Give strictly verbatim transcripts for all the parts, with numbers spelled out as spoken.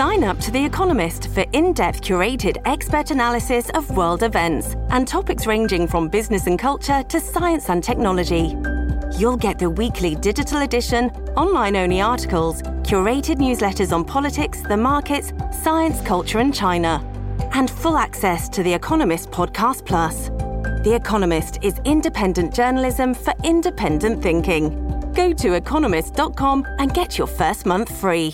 Sign up to The Economist for in-depth curated expert analysis of world events and topics ranging from business and culture to science and technology. You'll get the weekly digital edition, online-only articles, curated newsletters on politics, the markets, science, culture and China, and full access to The Economist Podcast Plus. The Economist is independent journalism for independent thinking. Go to economist dot com and get your first month free.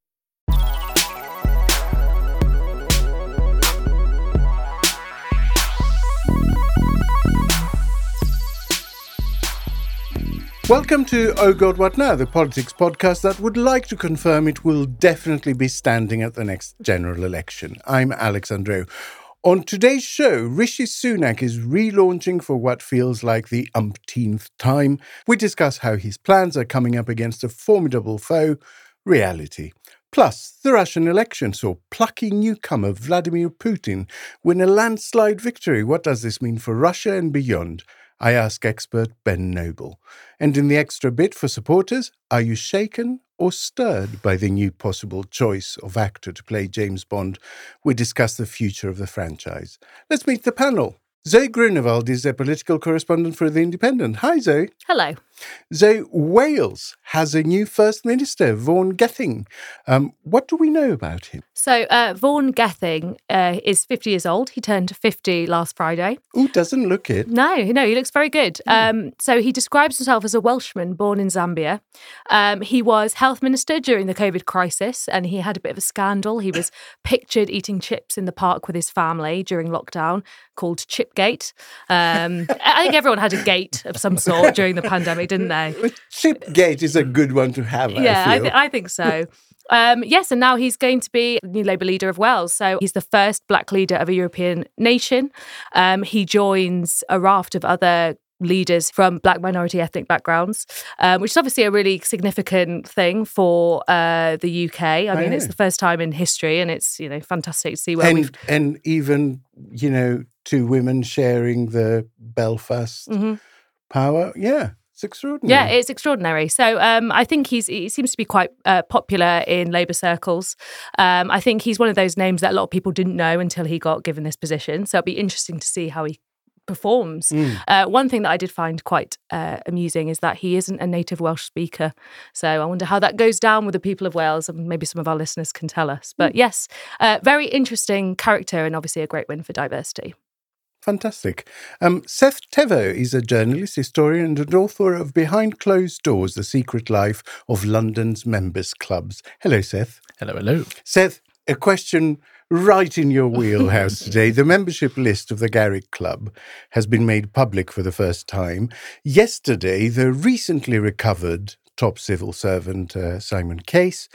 Welcome to Oh God, What Now, the politics podcast that would like to confirm it will definitely be standing at the next general election. I'm Alex Andreou. On today's show, Rishi Sunak is relaunching for what feels like the umpteenth time. We discuss how his plans are coming up against a formidable foe, reality. Plus, the Russian election saw plucky newcomer Vladimir Putin win a landslide victory. What does this mean for Russia and beyond? I ask expert Ben Noble. And in the extra bit for supporters, are you shaken or stirred by the new possible choice of actor to play James Bond? We discuss the future of the franchise. Let's meet the panel. Zoe Grunewald is a political correspondent for The Independent. Hi, Zoe. Hello. Zoe, Wales has a new First Minister, Vaughan Gething. Um, what do we know about him? So uh, Vaughan Gething uh, is fifty years old. He turned fifty last Friday. Oh, doesn't look it. No, no, he looks very good. Mm. Um, so he describes himself as a Welshman born in Zambia. Um, he was health minister during the COVID crisis and he had a bit of a scandal. He was pictured eating chips in the park with his family during lockdown, called Chipgate. Um, I think everyone had a gate of some sort during the pandemic, didn't they? Chipgate is a good one to have, yeah, I I, feel. th- I think so. Um, yes, and now he's going to be the new Labour leader of Wales. So he's the first black leader of a European nation. Um, he joins a raft of other leaders from black minority ethnic backgrounds, um, which is obviously a really significant thing for uh, the U K. I mean, Oh. it's the first time in history and it's, you know, fantastic to see where and, we've... and even, you know, two women sharing the Belfast Mm-hmm. power. Yeah. It's extraordinary. Yeah, it's extraordinary. So um, I think he's he seems to be quite uh, popular in Labour circles. Um, I think he's one of those names that a lot of people didn't know until he got given this position. So it'll be interesting to see how he performs. Mm. Uh, one thing that I did find quite uh, amusing is that he isn't a native Welsh speaker. So I wonder how that goes down with the people of Wales, and maybe some of our listeners can tell us. But mm. yes, uh, very interesting character and obviously a great win for diversity. Fantastic. Um, Seth Tevo is a journalist, historian, and author of Behind Closed Doors, The Secret Life of London's Members' Clubs. Hello, Seth. Hello, hello. Seth, a question right in your wheelhouse today. The membership list of the Garrick Club has been made public for the first time. Yesterday, the recently recovered top civil servant, uh, Simon Case,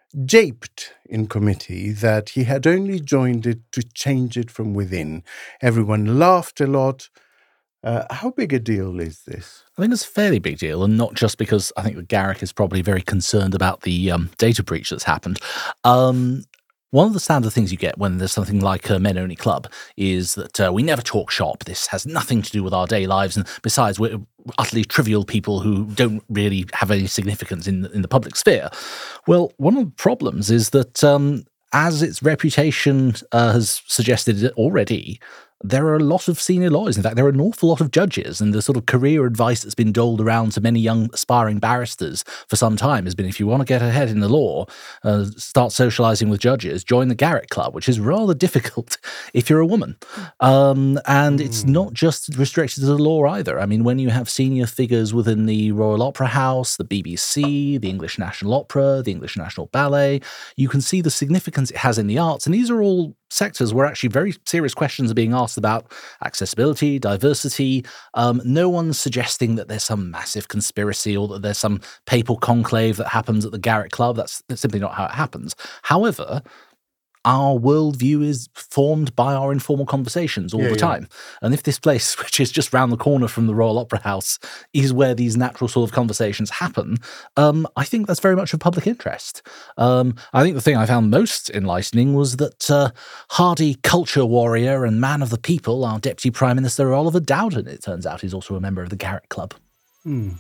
japed in committee that he had only joined it to change it from within. Everyone laughed a lot. Uh, how big a deal is this? I think it's a fairly big deal, and not just because I think that Garrick is probably very concerned about the um, data breach that's happened. Um, One of the standard things you get when there's something like a men-only club is that uh, we never talk shop. This has nothing to do with our daily lives. And besides, we're utterly trivial people who don't really have any significance in, in the public sphere. Well, one of the problems is that um, as its reputation uh, has suggested already, there are a lot of senior lawyers. In fact, there are an awful lot of judges, and the sort of career advice that's been doled around to many young aspiring barristers for some time has been, if you want to get ahead in the law, uh, start socialising with judges, join the Garrick Club, which is rather difficult if you're a woman. Um, and mm. it's not just restricted to the law either. I mean, when you have senior figures within the Royal Opera House, the B B C, the English National Opera, the English National Ballet, you can see the significance it has in the arts. And these are all sectors where actually very serious questions are being asked about accessibility, diversity. Um, no one's suggesting that there's some massive conspiracy or that there's some papal conclave that happens at the Garrick Club. That's, that's simply not how it happens. However, our worldview is formed by our informal conversations all yeah, the yeah. time. And if this place, which is just round the corner from the Royal Opera House, is where these natural sort of conversations happen, um, I think that's very much of public interest. Um, I think the thing I found most enlightening was that uh, hardy culture warrior and man of the people, our Deputy Prime Minister Oliver Dowden, it turns out, is also a member of the Garrick Club. Hmm.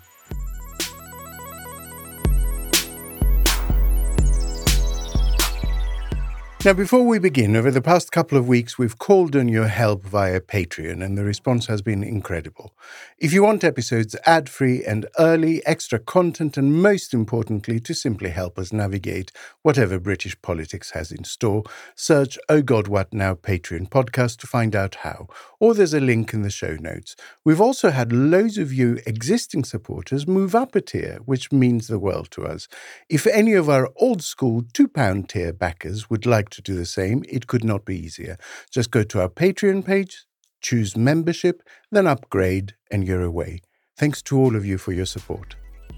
Now, before we begin, over the past couple of weeks, we've called on your help via Patreon, and the response has been incredible. If you want episodes ad-free and early, extra content, and most importantly, to simply help us navigate whatever British politics has in store, search Oh God What Now Patreon podcast to find out how, or there's a link in the show notes. We've also had loads of you existing supporters move up a tier, which means the world to us. If any of our old-school two pound tier backers would like to do the same, it could not be easier. Just go to our Patreon page, choose membership, then upgrade, and you're away. Thanks to all of you for your support.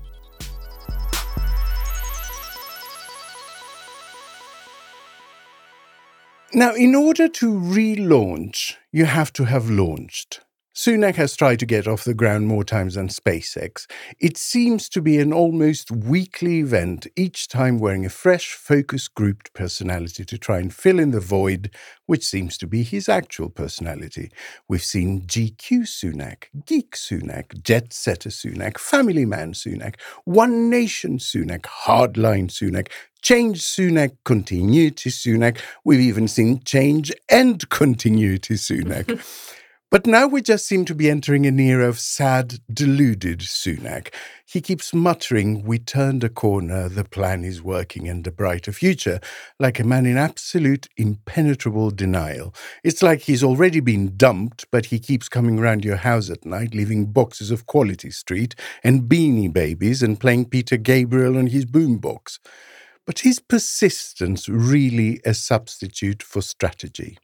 Now, in order to relaunch, you have to have launched. Sunak has tried to get off the ground more times than SpaceX. It seems to be an almost weekly event, each time wearing a fresh, focus-grouped personality to try and fill in the void, which seems to be his actual personality. We've seen G Q Sunak, Geek Sunak, Jet Setter Sunak, Family Man Sunak, One Nation Sunak, Hardline Sunak, Change Sunak, Continuity Sunak. We've even seen Change and Continuity Sunak. But now we just seem to be entering an era of sad, deluded Sunak. He keeps muttering, "We turned a corner, the plan is working and a brighter future," like a man in absolute, impenetrable denial. It's like he's already been dumped, but he keeps coming round your house at night, leaving boxes of Quality Street and Beanie Babies and playing Peter Gabriel on his boombox. But is persistence really a substitute for strategy?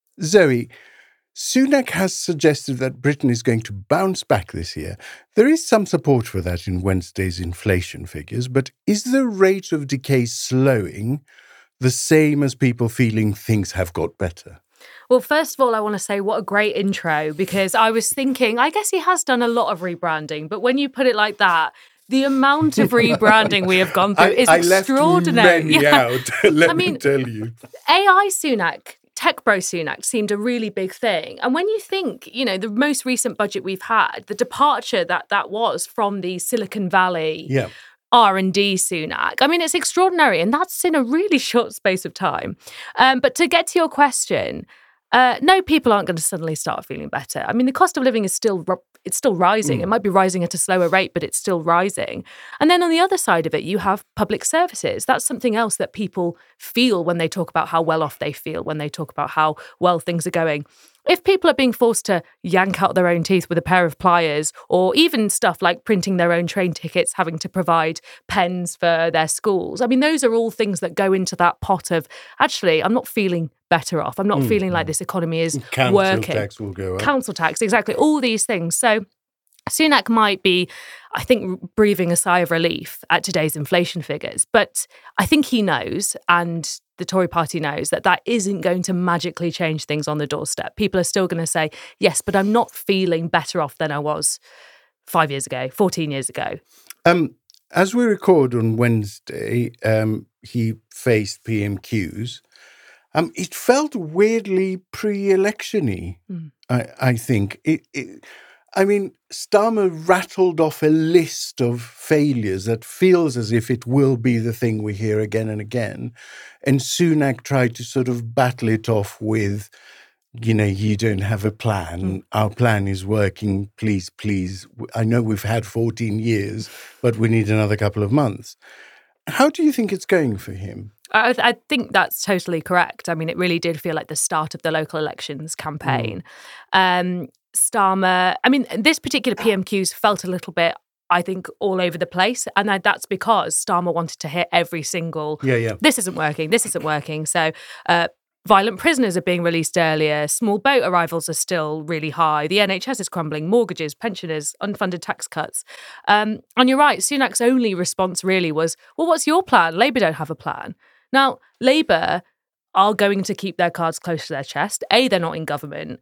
Zoe, Sunak has suggested that Britain is going to bounce back this year. There is some support for that in Wednesday's inflation figures, but is the rate of decay slowing the same as people feeling things have got better? Well, first of all, I want to say what a great intro, because I was thinking, I guess he has done a lot of rebranding, but when you put it like that, the amount of rebranding we have gone through I, is I extraordinary. Left many yeah. out, let I me mean, tell you. A I Sunak, Tech Bro Sunak seemed a really big thing. And when you think, you know, the most recent budget we've had, the departure that that was from the Silicon Valley Yeah. R and D Sunak, I mean, it's extraordinary. And that's in a really short space of time. Um, but to get to your question, uh, no, people aren't going to suddenly start feeling better. I mean, the cost of living is still it's still rising. Mm. It might be rising at a slower rate, but it's still rising. And then on the other side of it, you have public services. That's something else that people feel when they talk about how well off they feel, when they talk about how well things are going. If people are being forced to yank out their own teeth with a pair of pliers, or even stuff like printing their own train tickets, having to provide pens for their schools, I mean, those are all things that go into that pot of, actually, I'm not feeling better off. I'm not mm. feeling like this economy is Council working. Council tax will go up. Council tax, exactly. All these things. So Sunak might be, I think, breathing a sigh of relief at today's inflation figures. But I think he knows, and the Tory party knows, that that isn't going to magically change things on the doorstep. People are still going to say, yes, but I'm not feeling better off than I was five years ago, fourteen years ago. Um, as we record on Wednesday, um, he faced P M Qs. Um, it felt weirdly pre-election-y, mm. I, I think. It, it, I mean, Starmer rattled off a list of failures that feels as if it will be the thing we hear again and again. And Sunak tried to sort of battle it off with, you know, you don't have a plan. Mm. Our plan is working. Please, please. I know we've had fourteen years, but we need another couple of months. How do you think it's going for him? I, I think that's totally correct. I mean, it really did feel like the start of the local elections campaign. Mm. Um, Starmer, I mean, this particular P M Qs felt a little bit, I think, all over the place. And that's because Starmer wanted to hit every single, yeah, yeah. this isn't working, this isn't working. So uh, violent prisoners are being released earlier, small boat arrivals are still really high, the N H S is crumbling, mortgages, pensioners, unfunded tax cuts. Um, and you're right, Sunak's only response really was, well, what's your plan? Labour don't have a plan. Now, Labour are going to keep their cards close to their chest. A, they're not in government.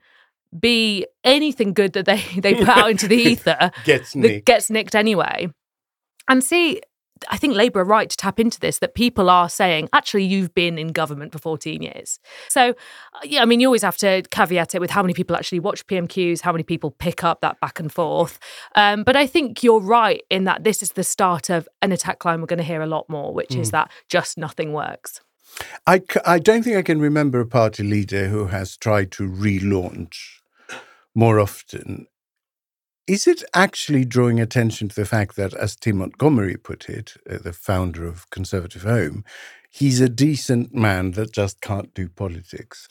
B, anything good that they, they put out into the ether gets nicked. gets nicked anyway. And C, I think Labour are right to tap into this, that people are saying, actually, you've been in government for fourteen years. So, yeah, I mean, you always have to caveat it with how many people actually watch P M Qs, how many people pick up that back and forth. Um, but I think you're right in that this is the start of an attack line we're going to hear a lot more, which mm. is that just nothing works. I, c- I don't think I can remember a party leader who has tried to relaunch more often. Is it actually drawing attention to the fact that, as Tim Montgomery put it, uh, the founder of Conservative Home, he's a decent man that just can't do politics?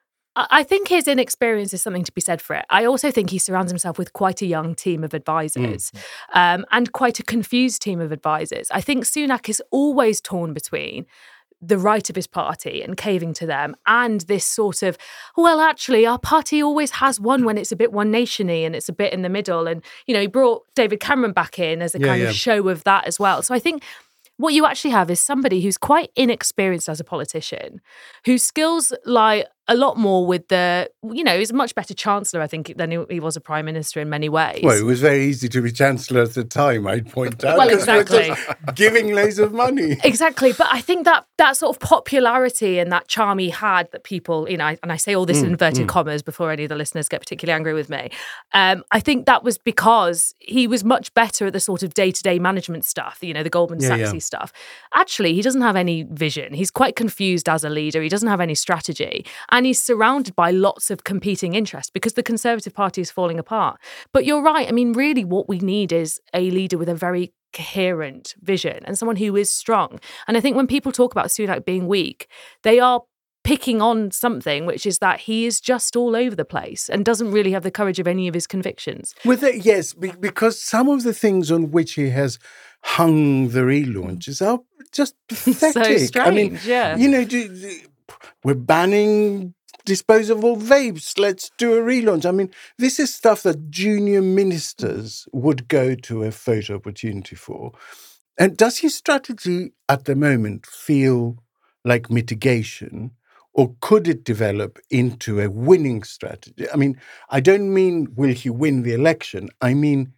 I think his inexperience is something to be said for it. I also think he surrounds himself with quite a young team of advisors mm. um, and quite a confused team of advisors. I think Sunak is always torn between the right of his party and caving to them and this sort of, well, actually, our party always has won when it's a bit one nation-y and it's a bit in the middle. And, you know, he brought David Cameron back in as a yeah, kind yeah. of show of that as well. So I think what you actually have is somebody who's quite inexperienced as a politician, whose skills lie a lot more with the, you know, he's a much better chancellor, I think, than he was a prime minister in many ways. Well, it was very easy to be chancellor at the time, I'd point out. Well, exactly. Giving loads of money. Exactly. But I think that that sort of popularity and that charm he had that people, you know, and I say all this mm, in inverted mm. commas before any of the listeners get particularly angry with me. Um, I think that was because he was much better at the sort of day-to-day management stuff, you know, the Goldman yeah, Sachs yeah. stuff. Actually, he doesn't have any vision. He's quite confused as a leader. He doesn't have any strategy. And he's surrounded by lots of competing interests because the Conservative Party is falling apart. But you're right. I mean, really what we need is a leader with a very coherent vision and someone who is strong. And I think when people talk about Sunak being weak, they are picking on something, which is that he is just all over the place and doesn't really have the courage of any of his convictions. With it, yes, because some of the things on which he has hung the relaunches are just pathetic. So strange, I mean, yeah. You know, do, do, we're banning disposable vapes. Let's do a relaunch. I mean, this is stuff that junior ministers would go to a photo opportunity for. And does his strategy at the moment feel like mitigation, or could it develop into a winning strategy? I mean, I don't mean will he win the election. I mean,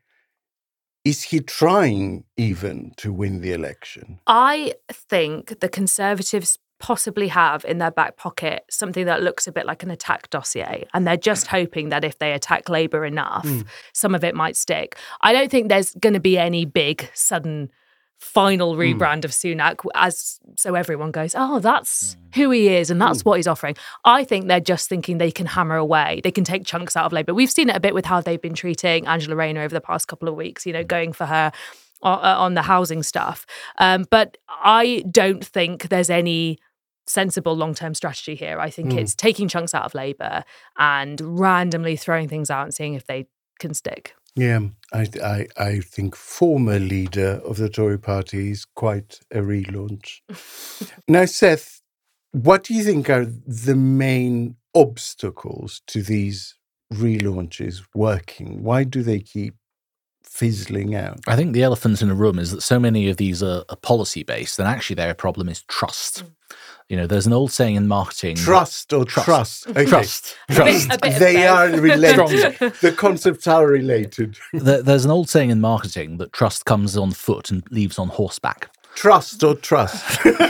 is he trying even to win the election? I think the Conservatives possibly have in their back pocket something that looks a bit like an attack dossier, and they're just hoping that if they attack Labour enough, mm. some of it might stick. I don't think there's going to be any big sudden final rebrand mm. of Sunak as so everyone goes, oh, that's mm. who he is and that's mm. what he's offering. I think they're just thinking they can hammer away. They can take chunks out of Labour. We've seen it a bit with how they've been treating Angela Rayner over the past couple of weeks, you know, going for her on the housing stuff. Um, but I don't think there's any sensible long-term strategy here. I think mm. it's taking chunks out of Labour and randomly throwing things out and seeing if they can stick. Yeah, I, I, I think former leader of the Tory party is quite a relaunch. Now, Seth, what do you think are the main obstacles to these relaunches working? Why do they keep fizzling out? I think the elephant in the room is that so many of these are, are policy-based, and actually their problem is trust. Mm. You know, there's an old saying in marketing. Trust or trust? Trust. Okay. Trust. trust. A bit, a bit they are related. The concepts are related. There, there's an old saying in marketing that trust comes on foot and leaves on horseback. Trust or trust?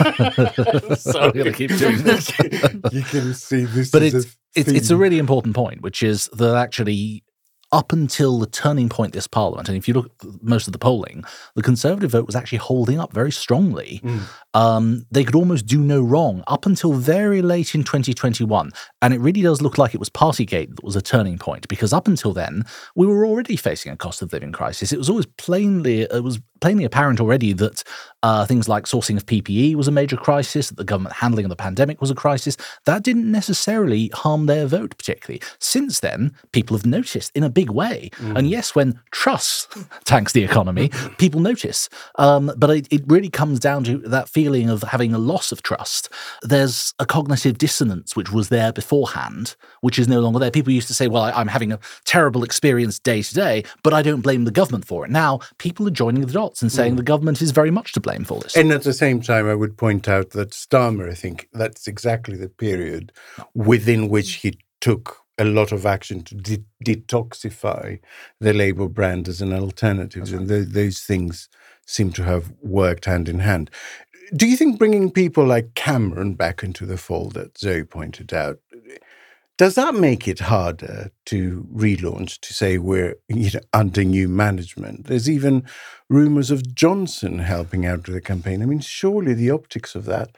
So I'm going to keep doing this. You can see this But is it's, a it's, it's a really important point, which is that actually up until the turning point this parliament, and if you look at most of the polling, the Conservative vote was actually holding up very strongly. Mm. Um, they could almost do no wrong up until very late in twenty twenty-one. And it really does look like it was Partygate that was a turning point, because up until then, we were already facing a cost of living crisis. It was always plainly, it was plainly apparent already that uh, things like sourcing of P P E was a major crisis, that the government handling of the pandemic was a crisis. That didn't necessarily harm their vote particularly. Since then, people have noticed in a big way. Mm. And yes, when trust tanks the economy, people notice. Um, but it, it really comes down to that feeling of having a loss of trust. There's a cognitive dissonance which was there beforehand, which is no longer there. People used to say, well, I, I'm having a terrible experience day to day, but I don't blame the government for it. Now, people are joining the dots and saying mm. the government is very much to blame for this. And at the same time, I would point out that Starmer, I think that's exactly the period within which he took a lot of action to de- detoxify the Labour brand as an alternative. Okay. And th- those things seem to have worked hand in hand. Do you think bringing people like Cameron back into the fold, that Zoe pointed out, does that make it harder to relaunch, to say we're you know, under new management? There's even rumours of Johnson helping out with the campaign. I mean, surely the optics of that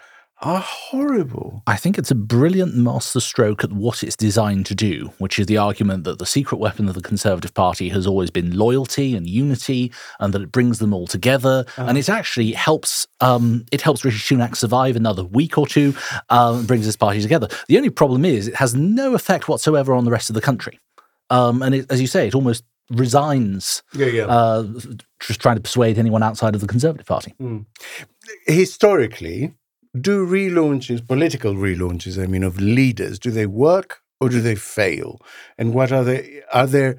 are horrible. I think it's a brilliant masterstroke at what it's designed to do, which is the argument that the secret weapon of the Conservative Party has always been loyalty and unity, and that it brings them all together. Uh-huh. And it actually helps um, it helps Rishi Sunak survive another week or two, um, and brings his party together. The only problem is it has no effect whatsoever on the rest of the country. Um, and it, as you say, it almost resigns yeah, yeah. Uh, just trying to persuade anyone outside of the Conservative Party. Mm. Historically, do relaunches, political relaunches, I mean, of leaders, do they work or do they fail? And what are they? Are there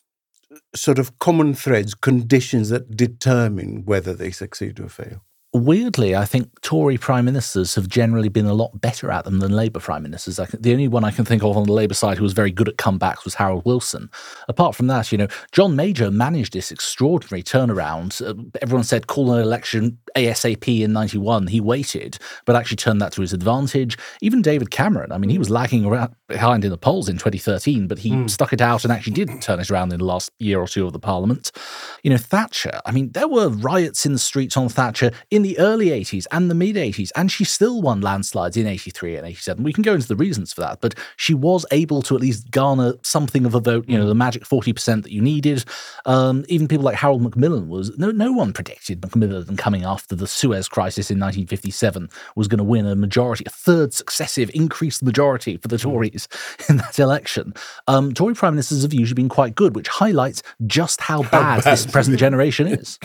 sort of common threads, conditions that determine whether they succeed or fail? Weirdly, I think Tory prime ministers have generally been a lot better at them than Labour prime ministers. I can, the only one I can think of on the Labour side who was very good at comebacks was Harold Wilson. Apart from that, you know, John Major managed this extraordinary turnaround. Uh, everyone said call an election ASAP in ninety-one. He waited, but actually turned that to his advantage. Even David Cameron, I mean, he was lagging around behind in the polls in twenty thirteen, but he mm. stuck it out and actually did turn it around in the last year or two of the Parliament. You know, Thatcher, I mean, there were riots in the streets on Thatcher in the early eighties and the mid-eighties, and she still won landslides in eighty-three and eighty-seven. We can go into the reasons for that, but she was able to at least garner something of a vote, you know, the magic forty percent that you needed. Um, even people like Harold Macmillan was, no, no one predicted Macmillan coming after the Suez Crisis in nineteen fifty-seven was going to win a majority, a third successive increased majority for the Tories in that election. Um, Tory prime ministers have usually been quite good, which highlights just how bad, how bad. this present generation is.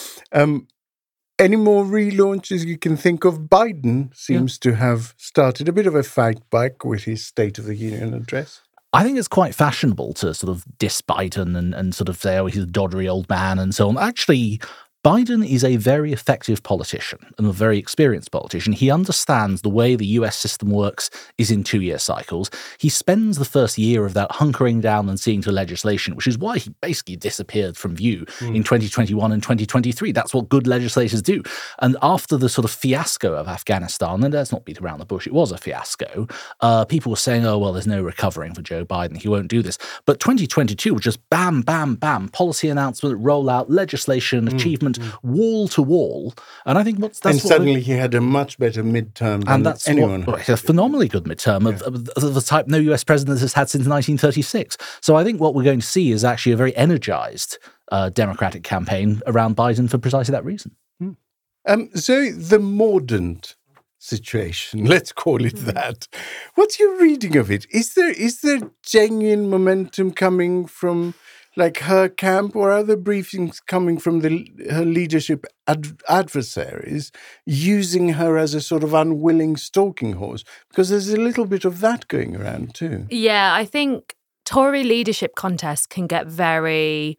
um, Any more relaunches you can think of? Biden seems yeah. to have started a bit of a fight back with his State of the Union address. I think it's quite fashionable to sort of diss Biden and, and sort of say, oh, he's a doddery old man and so on. Actually, Biden is a very effective politician and a very experienced politician. He understands the way the U S system works is in two-year cycles. He spends the first year of that hunkering down and seeing to legislation, which is why he basically disappeared from view mm. in twenty twenty-one and twenty twenty-three. That's what good legislators do. And after the sort of fiasco of Afghanistan, and let's not beat around the bush, it was a fiasco, uh, people were saying, oh, well, there's no recovering for Joe Biden. He won't do this. But twenty twenty-two was just bam, bam, bam, policy announcement, rollout, legislation, mm. achievement, wall to wall, and I think what's that's and what suddenly he had a much better midterm than and that's anyone. What, a phenomenally good midterm yeah. of, of, of the type no U S president has had since nineteen thirty-six. So I think what we're going to see is actually a very energized uh, Democratic campaign around Biden for precisely that reason. Hmm. Um, so the Mordaunt situation, let's call it that. What's your reading of it? Is there is there genuine momentum coming from like her camp, or other briefings coming from the her leadership ad- adversaries using her as a sort of unwilling stalking horse? Because there's a little bit of that going around too. Yeah, I think Tory leadership contests can get very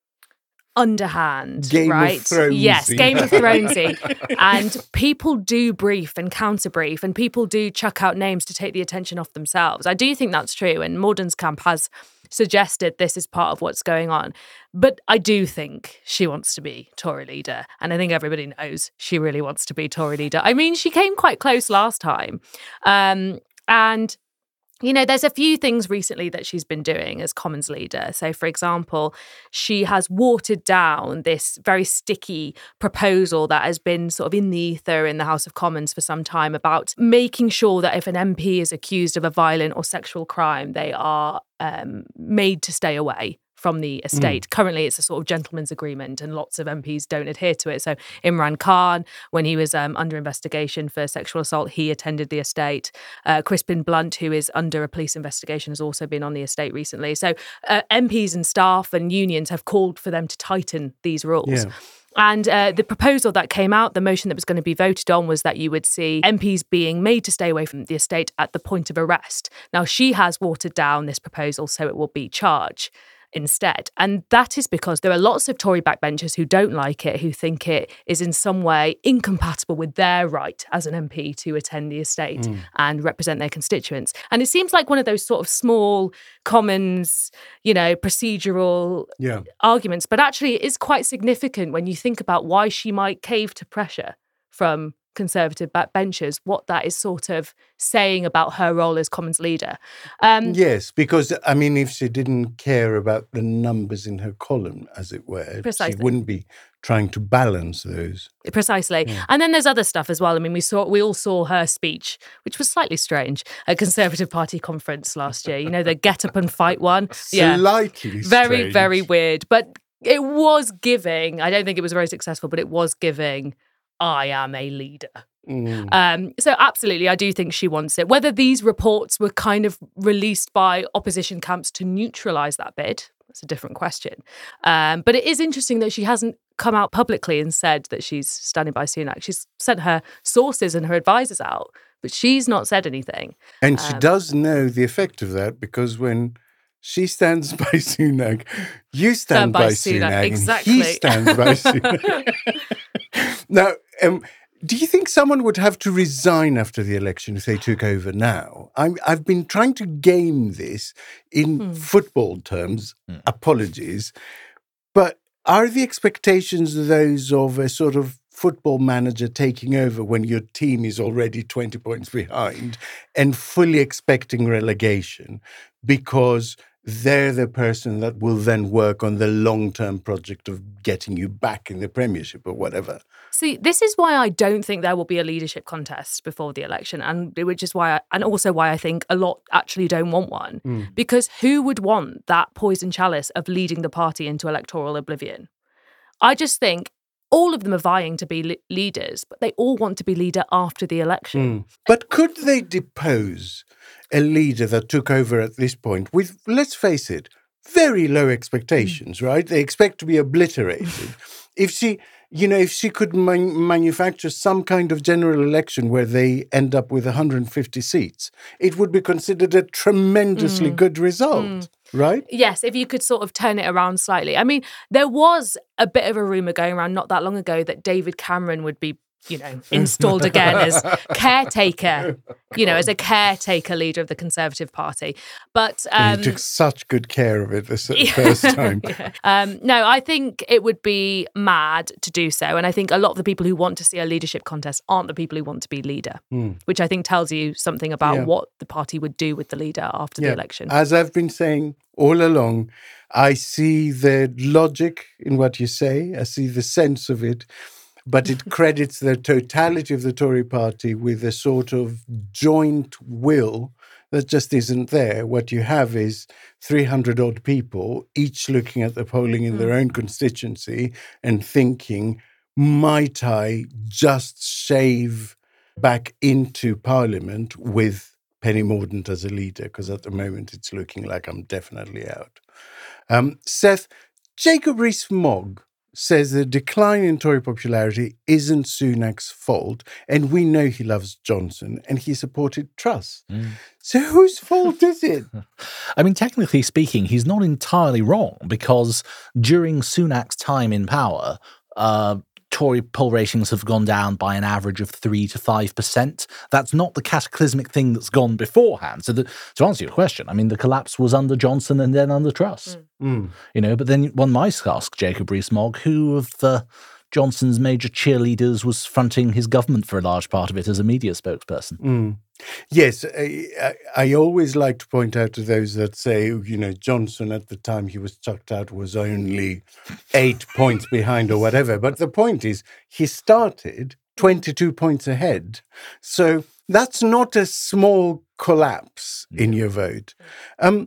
underhand, Game right? Of Thrones-y. Yes, Game of Thronesy. And people do brief and counter brief, and people do chuck out names to take the attention off themselves. I do think that's true, and Mordaunt's camp has suggested this is part of what's going on. But I do think she wants to be Tory leader, and I think everybody knows she really wants to be Tory leader. I mean, she came quite close last time, um, and you know, there's a few things recently that she's been doing as Commons leader. So, for example, she has watered down this very sticky proposal that has been sort of in the ether in the House of Commons for some time about making sure that if an M P is accused of a violent or sexual crime, they are um, made to stay away from the estate. Mm. Currently, it's a sort of gentleman's agreement, and lots of M Ps don't adhere to it. So Imran Khan, when he was um, under investigation for sexual assault, he attended the estate. Uh, Crispin Blunt, who is under a police investigation, has also been on the estate recently. So uh, M Ps and staff and unions have called for them to tighten these rules. Yeah. And uh, the proposal that came out, the motion that was going to be voted on, was that you would see M Ps being made to stay away from the estate at the point of arrest. Now, she has watered down this proposal so it will be charge instead. And that is because there are lots of Tory backbenchers who don't like it, who think it is in some way incompatible with their right as an M P to attend the estate mm. and represent their constituents. And it seems like one of those sort of small Commons, you know, procedural yeah. arguments, but actually it is quite significant when you think about why she might cave to pressure from Conservative backbenchers what that is sort of saying about her role as Commons leader. Um, yes, because, I mean, if she didn't care about the numbers in her column, as it were, Precisely. she wouldn't be trying to balance those. Precisely. Yeah. And then there's other stuff as well. I mean, we saw we all saw her speech, which was slightly strange, at Conservative Party conference last year. You know, the get up and fight one. Yeah. Slightly Very, strange. very weird. But it was giving, I don't think it was very successful, but it was giving, I am a leader. Mm. Um, so absolutely, I do think she wants it. Whether these reports were kind of released by opposition camps to neutralise that bid, that's a different question. Um, but it is interesting that she hasn't come out publicly and said that she's standing by Sunak. She's sent her sources and her advisors out, but she's not said anything. And she um, does know the effect of that, because when she stands by Sunak, you stand, stand by, by Sunak, Sunak, exactly. And he stands by Sunak. Now, um, do you think someone would have to resign after the election if they took over now? I'm, I've been trying to game this in hmm. football terms. Hmm. Apologies. But are the expectations those of a sort of football manager taking over when your team is already twenty points behind and fully expecting relegation because they're the person that will then work on the long-term project of getting you back in the Premiership or whatever? See, this is why I don't think there will be a leadership contest before the election, and which is why, I, and also why I think a lot actually don't want one. Mm. Because who would want that poison chalice of leading the party into electoral oblivion? I just think all of them are vying to be le- leaders, but they all want to be leader after the election. Mm. But could they depose a leader that took over at this point with, let's face it, very low expectations, mm. right? They expect to be obliterated. If she, you know, if she could man- manufacture some kind of general election where they end up with one hundred fifty seats, it would be considered a tremendously mm. good result. Mm. Right? Yes, if you could sort of turn it around slightly. I mean, there was a bit of a rumour going around not that long ago that David Cameron would be, you know, installed again as caretaker, you know, as a caretaker leader of the Conservative Party. But um, he took such good care of it this yeah, first time. Yeah. Um, no, I think it would be mad to do so. And I think a lot of the people who want to see a leadership contest aren't the people who want to be leader, mm. which I think tells you something about yeah. what the party would do with the leader after yeah. the election. As I've been saying all along, I see the logic in what you say. I see the sense of it. But it credits the totality of the Tory party with a sort of joint will that just isn't there. What you have is three hundred odd people, each looking at the polling in mm. their own constituency and thinking, might I just shave back into Parliament with Penny Mordaunt as a leader? Because at the moment it's looking like I'm definitely out. Um, Seth, Jacob Rees-Mogg says the decline in Tory popularity isn't Sunak's fault, and we know he loves Johnson and he supported Truss. Mm. So whose fault is it? I mean, technically speaking, he's not entirely wrong, because during Sunak's time in power, uh, Tory poll ratings have gone down by an average of three to five percent. That's not the cataclysmic thing that's gone beforehand. So the, to answer your question, I mean, the collapse was under Johnson and then under Truss. Mm. Mm. You know, but then one might ask Jacob Rees-Mogg, who of uh, Johnson's major cheerleaders was fronting his government for a large part of it as a media spokesperson. Mm. Yes, I, I always like to point out to those that say, you know, Johnson at the time he was chucked out was only eight points behind or whatever. But the point is, he started twenty-two points ahead. So that's not a small collapse in your vote. Um,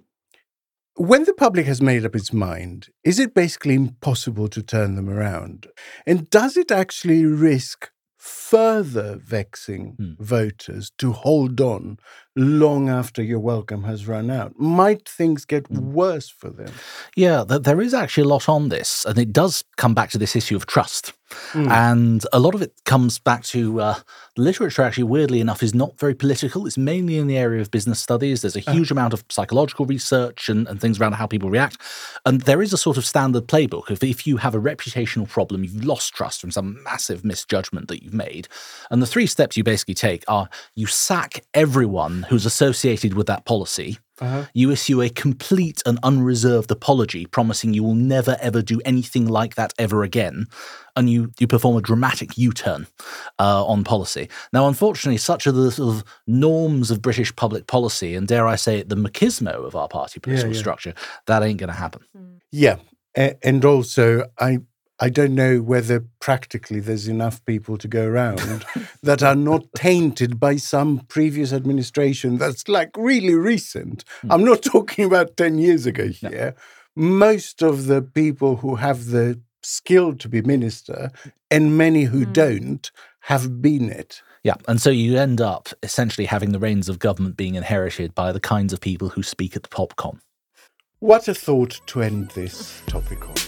when the public has made up its mind, is it basically impossible to turn them around? And does it actually risk further vexing mm. voters to hold on long after your welcome has run out? Might things get mm. worse for them? Yeah, there is actually a lot on this, and it does come back to this issue of trust. Mm. And a lot of it comes back to uh, literature, actually, weirdly enough, is not very political. It's mainly in the area of business studies. There's a huge uh. amount of psychological research and, and things around how people react. And there is a sort of standard playbook. If, if you have a reputational problem, you've lost trust from some massive misjudgment that you've made. And the three steps you basically take are you sack everyone who's associated with that policy. Uh-huh. You issue a complete and unreserved apology, promising you will never, ever do anything like that ever again. And you, you perform a dramatic U-turn uh, on policy. Now, unfortunately, such are the sort of norms of British public policy, and dare I say it, the machismo of our party political yeah, yeah. structure, that ain't going to happen. Yeah. A- and also, I I don't know whether practically there's enough people to go around that are not tainted by some previous administration that's like really recent. Mm. I'm not talking about ten years ago here. No. Most of the people who have the skill to be minister and many who mm. don't have been it. Yeah, and so you end up essentially having the reins of government being inherited by the kinds of people who speak at the PopCon. What a thought to end this topic on.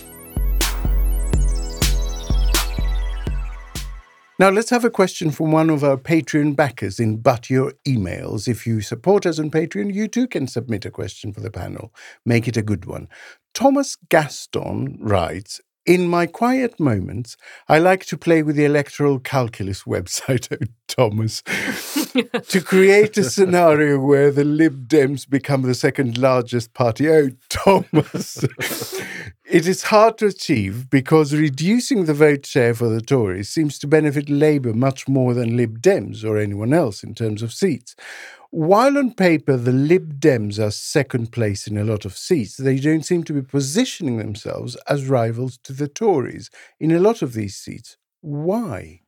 Now, let's have a question from one of our Patreon backers in But Your Emails. If you support us on Patreon, you too can submit a question for the panel. Make it a good one. Thomas Gaston writes, in my quiet moments, I like to play with the electoral calculus website, oh, Thomas, to create a scenario where the Lib Dems become the second largest party. Oh, Thomas. It is hard to achieve because reducing the vote share for the Tories seems to benefit Labour much more than Lib Dems or anyone else in terms of seats. While on paper the Lib Dems are second place in a lot of seats, they don't seem to be positioning themselves as rivals to the Tories in a lot of these seats. Why?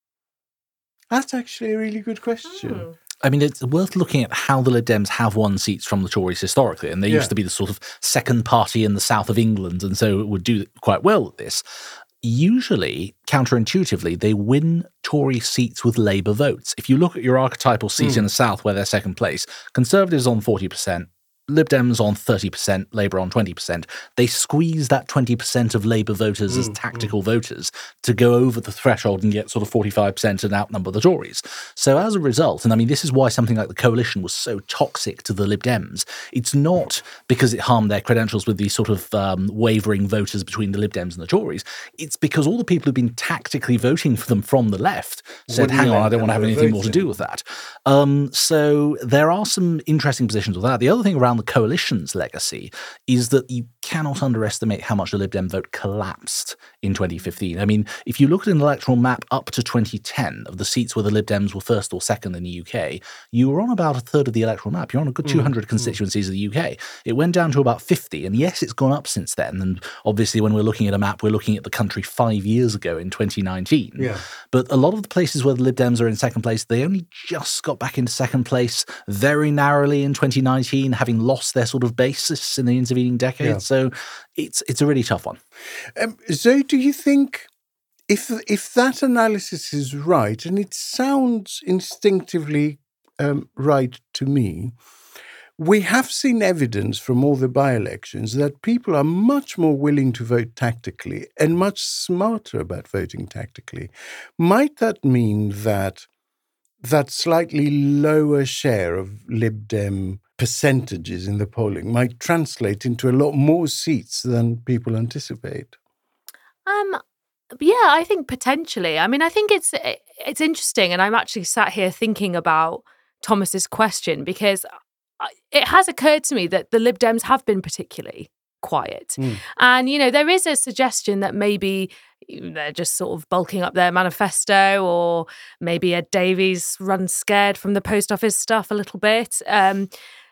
That's actually a really good question. Mm. I mean, it's worth looking at how the Lib Dems have won seats from the Tories historically, and they yeah. used to be the sort of second party in the south of England, and so it would do quite well at this. Usually, counterintuitively, they win Tory seats with Labour votes. If you look at your archetypal seat mm. in the south where they're second place, Conservatives on forty percent, Lib Dems on thirty percent, Labour on twenty percent. They squeeze that twenty percent of Labour voters mm, as tactical mm. voters to go over the threshold and get sort of forty-five percent and outnumber the Tories. So as a result, and I mean, this is why something like the coalition was so toxic to the Lib Dems. It's not because it harmed their credentials with these sort of um, wavering voters between the Lib Dems and the Tories. It's because all the people who've been tactically voting for them from the left said, hang on, I don't want to have anything more to do with that. Um, so there are some interesting positions with that. The other thing around the coalition's legacy is that you cannot underestimate how much the Lib Dem vote collapsed in twenty fifteen. I mean, if you look at an electoral map up to twenty ten of the seats where the Lib Dems were first or second in the U K, you were on about a third of the electoral map. You're on a good two hundred mm, constituencies mm. of the U K. It went down to about fifty, and yes, it's gone up since then. And obviously, when we're looking at a map, we're looking at the country five years ago in twenty nineteen. Yeah. But a lot of the places where the Lib Dems are in second place, they only just got back into second place very narrowly in twenty nineteen, having lost their sort of basis in the intervening decade. Yeah. So it's it's a really tough one. Um, so do you think if if that analysis is right, and it sounds instinctively um, right to me, we have seen evidence from all the by-elections that people are much more willing to vote tactically and much smarter about voting tactically. Might that mean that that slightly lower share of Lib Dem percentages in the polling might translate into a lot more seats than people anticipate? Um, yeah, I think potentially. I mean, I think it's it's interesting, and I'm actually sat here thinking about Thomas's question because it has occurred to me that the Lib Dems have been particularly quiet. Mm. And, you know, there is a suggestion that maybe they're just sort of bulking up their manifesto, or maybe Ed Davies runs scared from the post office stuff a little bit. Um,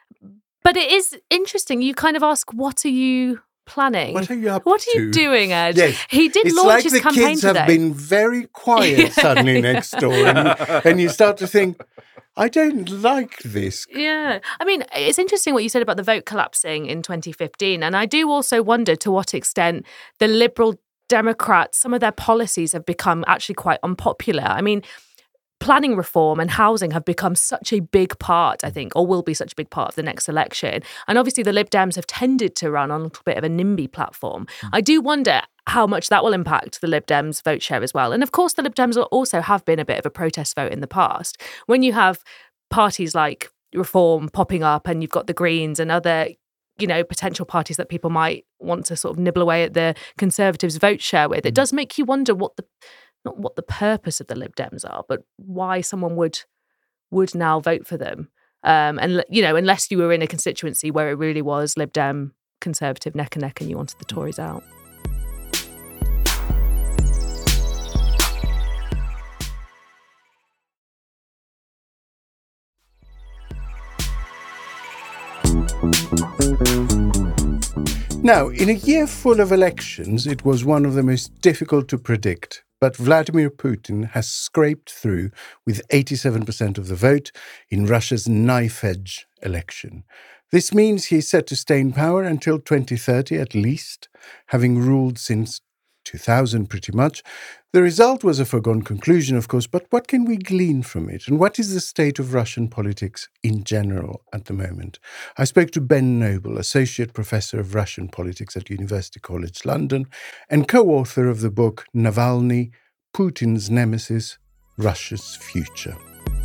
but it is interesting. You kind of ask, what are you planning? What are you up What are to? you doing, Ed? Yes. He did it's launch like his the campaign kids today. have been very quiet suddenly next door, and you, and you start to think, I don't like this. Yeah. I mean, it's interesting what you said about the vote collapsing in twenty fifteen. And I do also wonder to what extent the Liberal Democrats, some of their policies have become actually quite unpopular. I mean, planning reform and housing have become such a big part, I think, or will be such a big part of the next election. And obviously the Lib Dems have tended to run on a little bit of a NIMBY platform. Mm. I do wonder how much that will impact the Lib Dems vote share as well. And of course, the Lib Dems also have been a bit of a protest vote in the past. When you have parties like Reform popping up and you've got the Greens and other, you know, potential parties that people might want to sort of nibble away at the Conservatives' vote share with, it does make you wonder what the, not what the purpose of the Lib Dems are, but why someone would would now vote for them. Um, and, you know, unless you were in a constituency where it really was Lib Dem, Conservative neck and neck and you wanted the Tories out. Now, in a year full of elections, it was one of the most difficult to predict. But Vladimir Putin has scraped through with eighty-seven percent of the vote in Russia's knife-edge election. This means he is set to stay in power until twenty thirty at least, having ruled since two thousand pretty much. The result was a foregone conclusion, of course, but what can we glean from it? And what is the state of Russian politics in general at the moment? I spoke to Ben Noble, Associate Professor of Russian Politics at University College London and co-author of the book Navalny, Putin's Nemesis, Russia's Future.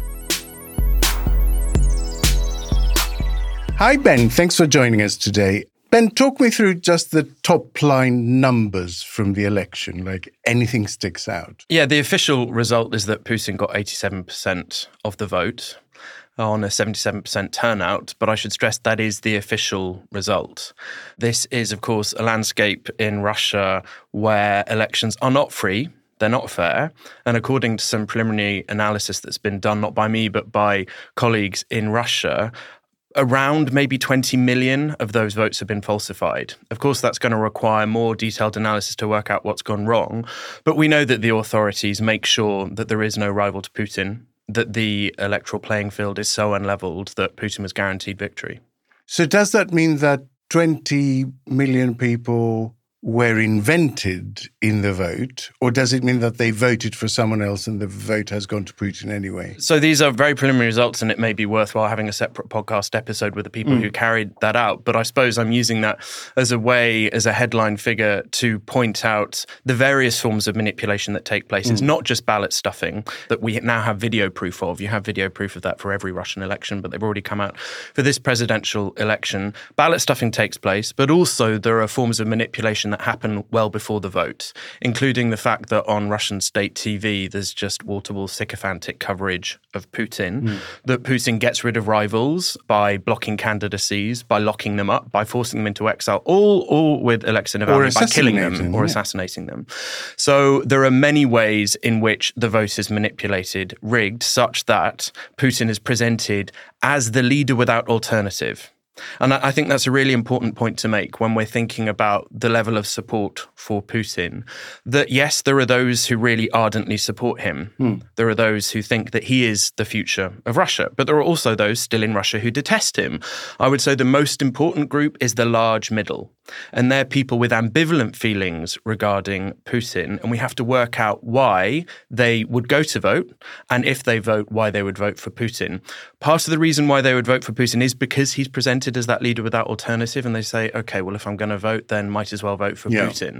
Hi, Ben. Thanks for joining us today. Ben, talk me through just the top line numbers from the election, like anything sticks out. Yeah, the official result is that Putin got eighty-seven percent of the vote on a seventy-seven percent turnout, but I should stress that is the official result. This is, of course, a landscape in Russia where elections are not free. They're not fair. And according to some preliminary analysis that's been done, not by me, but by colleagues in Russia, around maybe twenty million of those votes have been falsified. Of course, that's going to require more detailed analysis to work out what's gone wrong. But we know that the authorities make sure that there is no rival to Putin, that the electoral playing field is so unleveled that Putin was guaranteed victory. So does that mean that twenty million people were invented in the vote, or does it mean that they voted for someone else and the vote has gone to Putin anyway? So these are very preliminary results, and it may be worthwhile having a separate podcast episode with the people mm. who carried that out. But I suppose I'm using that as a way, as a headline figure, to point out the various forms of manipulation that take place. Mm. It's not just ballot stuffing that we now have video proof of. You have video proof of that for every Russian election, but they've already come out for this presidential election. Ballot stuffing takes place, but also there are forms of manipulation that happen well before the vote, including the fact that on Russian state T V, there's just wall-to-wall sycophantic coverage of Putin, mm. that Putin gets rid of rivals by blocking candidacies, by locking them up, by forcing them into exile, all, all with Alexei Navalny, by killing them or yeah. assassinating them. So there are many ways in which the vote is manipulated, rigged, such that Putin is presented as the leader without alternative. And I think that's a really important point to make when we're thinking about the level of support for Putin, that yes, there are those who really ardently support him. Mm. There are those who think that he is the future of Russia, but there are also those still in Russia who detest him. I would say the most important group is the large middle, and they're people with ambivalent feelings regarding Putin, and we have to work out why they would go to vote, and if they vote, why they would vote for Putin. Part of the reason why they would vote for Putin is because he's presented as that leader without alternative, and they say, okay, well, if I'm going to vote, then might as well vote for yeah. Putin.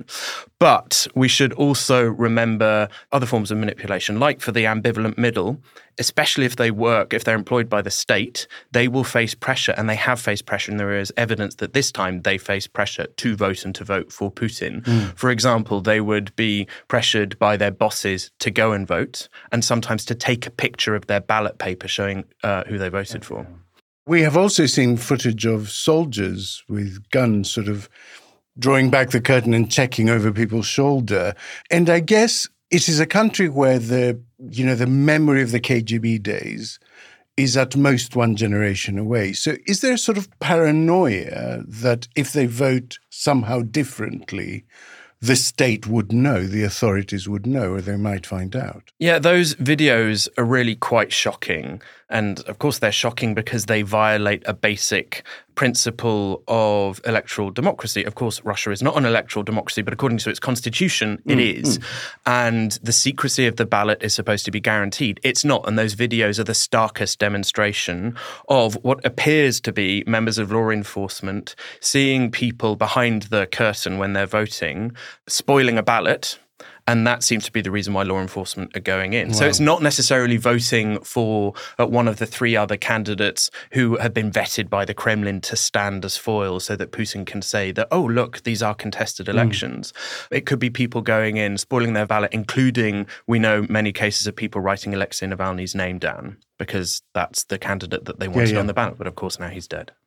But we should also remember other forms of manipulation, like for the ambivalent middle, especially if they work, if they're employed by the state, they will face pressure, and they have faced pressure, and there is evidence that this time they face pressure to vote and to vote for Putin. Mm. For example, they would be pressured by their bosses to go and vote, and sometimes to take a picture of their ballot paper showing uh, who they voted okay. for. We have also seen footage of soldiers with guns sort of drawing back the curtain and checking over people's shoulder. And I guess it is a country where the, you know, the memory of the K G B days is at most one generation away. So is there a sort of paranoia that if they vote somehow differently, the state would know, the authorities would know, or they might find out? Yeah, those videos are really quite shocking. And of course, they're shocking because they violate a basic principle of electoral democracy. Of course, Russia is not an electoral democracy, but according to its constitution, it mm, is. Mm. And the secrecy of the ballot is supposed to be guaranteed. It's not. And those videos are the starkest demonstration of what appears to be members of law enforcement seeing people behind the curtain when they're voting, spoiling a ballot. And that seems to be the reason why law enforcement are going in. Wow. So it's not necessarily voting for uh, one of the three other candidates who have been vetted by the Kremlin to stand as foils so that Putin can say that, oh, look, these are contested elections. Mm. It could be people going in, spoiling their ballot, including, we know, many cases of people writing Alexei Navalny's name down. because that's the candidate that they wanted yeah, yeah. on the ballot. But of course, now he's dead.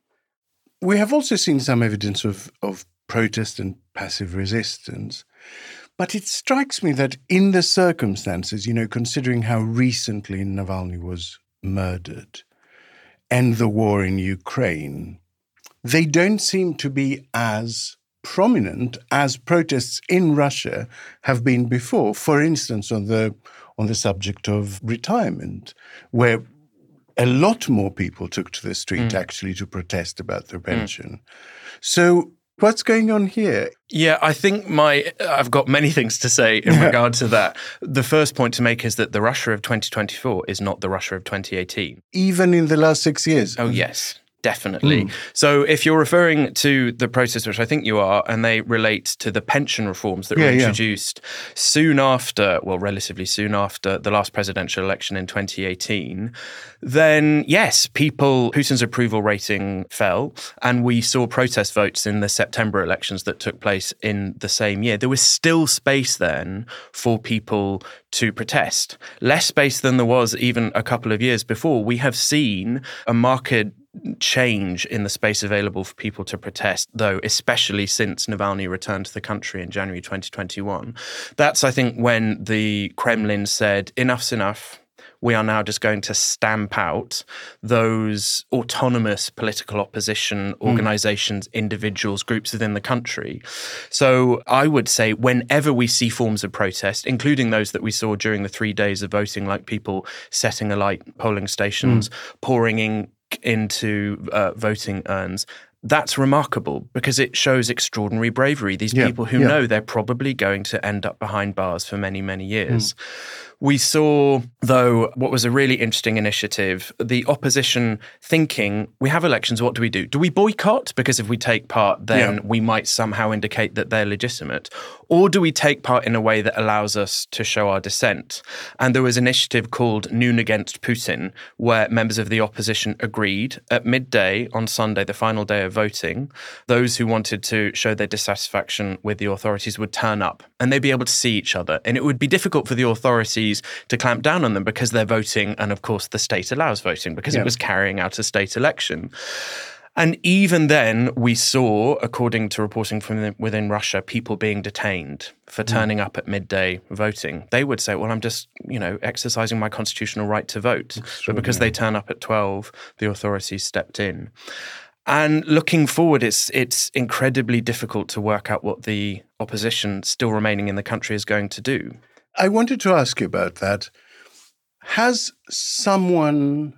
We have also seen some evidence of, of protest and passive resistance. But it strikes me that in the circumstances, you know, considering how recently Navalny was murdered and the war in Ukraine, they don't seem to be as prominent as protests in Russia have been before. For instance, on the on the subject of retirement, where a lot more people took to the street mm. actually to protest about their pension. Mm. So what's going on here? Yeah, I think my I've got many things to say in regard to that. The first point to make is that the Russia of twenty twenty-four is not the Russia of twenty eighteen. Even in the last six years? Oh, yes. Definitely. Mm. So if you're referring to the protests, which I think you are, and they relate to the pension reforms that yeah, were introduced yeah. soon after, well, relatively soon after the last presidential election in twenty eighteen, then yes, people, Putin's approval rating fell, and we saw protest votes in the September elections that took place in the same year. There was still space then for people to protest. Less space than there was even a couple of years before. We have seen a marked change in the space available for people to protest, though, especially since Navalny returned to the country in January twenty twenty-one. That's, I think, when the Kremlin said, enough's enough. We are now just going to stamp out those autonomous political opposition organizations, mm. individuals, groups within the country. So I would say whenever we see forms of protest, including those that we saw during the three days of voting, like people setting alight polling stations, mm. pouring in into uh, voting urns, that's remarkable because it shows extraordinary bravery. These yeah, people who yeah. know they're probably going to end up behind bars for many, many years. Mm. We saw, though, what was a really interesting initiative, the opposition thinking, we have elections, what do we do? Do we boycott? Because if we take part, then yeah. we might somehow indicate that they're legitimate. Or do we take part in a way that allows us to show our dissent? And there was an initiative called Noon Against Putin, where members of the opposition agreed at midday on Sunday, the final day of voting, those who wanted to show their dissatisfaction with the authorities would turn up and they'd be able to see each other. And it would be difficult for the authorities to clamp down on them because they're voting, and of course the state allows voting because yeah. it was carrying out a state election. And even then, we saw, according to reporting from within Russia, people being detained for turning mm. up at midday voting. They would say, well, I'm just, you know, exercising my constitutional right to vote. But because they turn up at twelve, the authorities stepped in. And looking forward, it's it's incredibly difficult to work out what the opposition still remaining in the country is going to do. I wanted to ask you about that. Has someone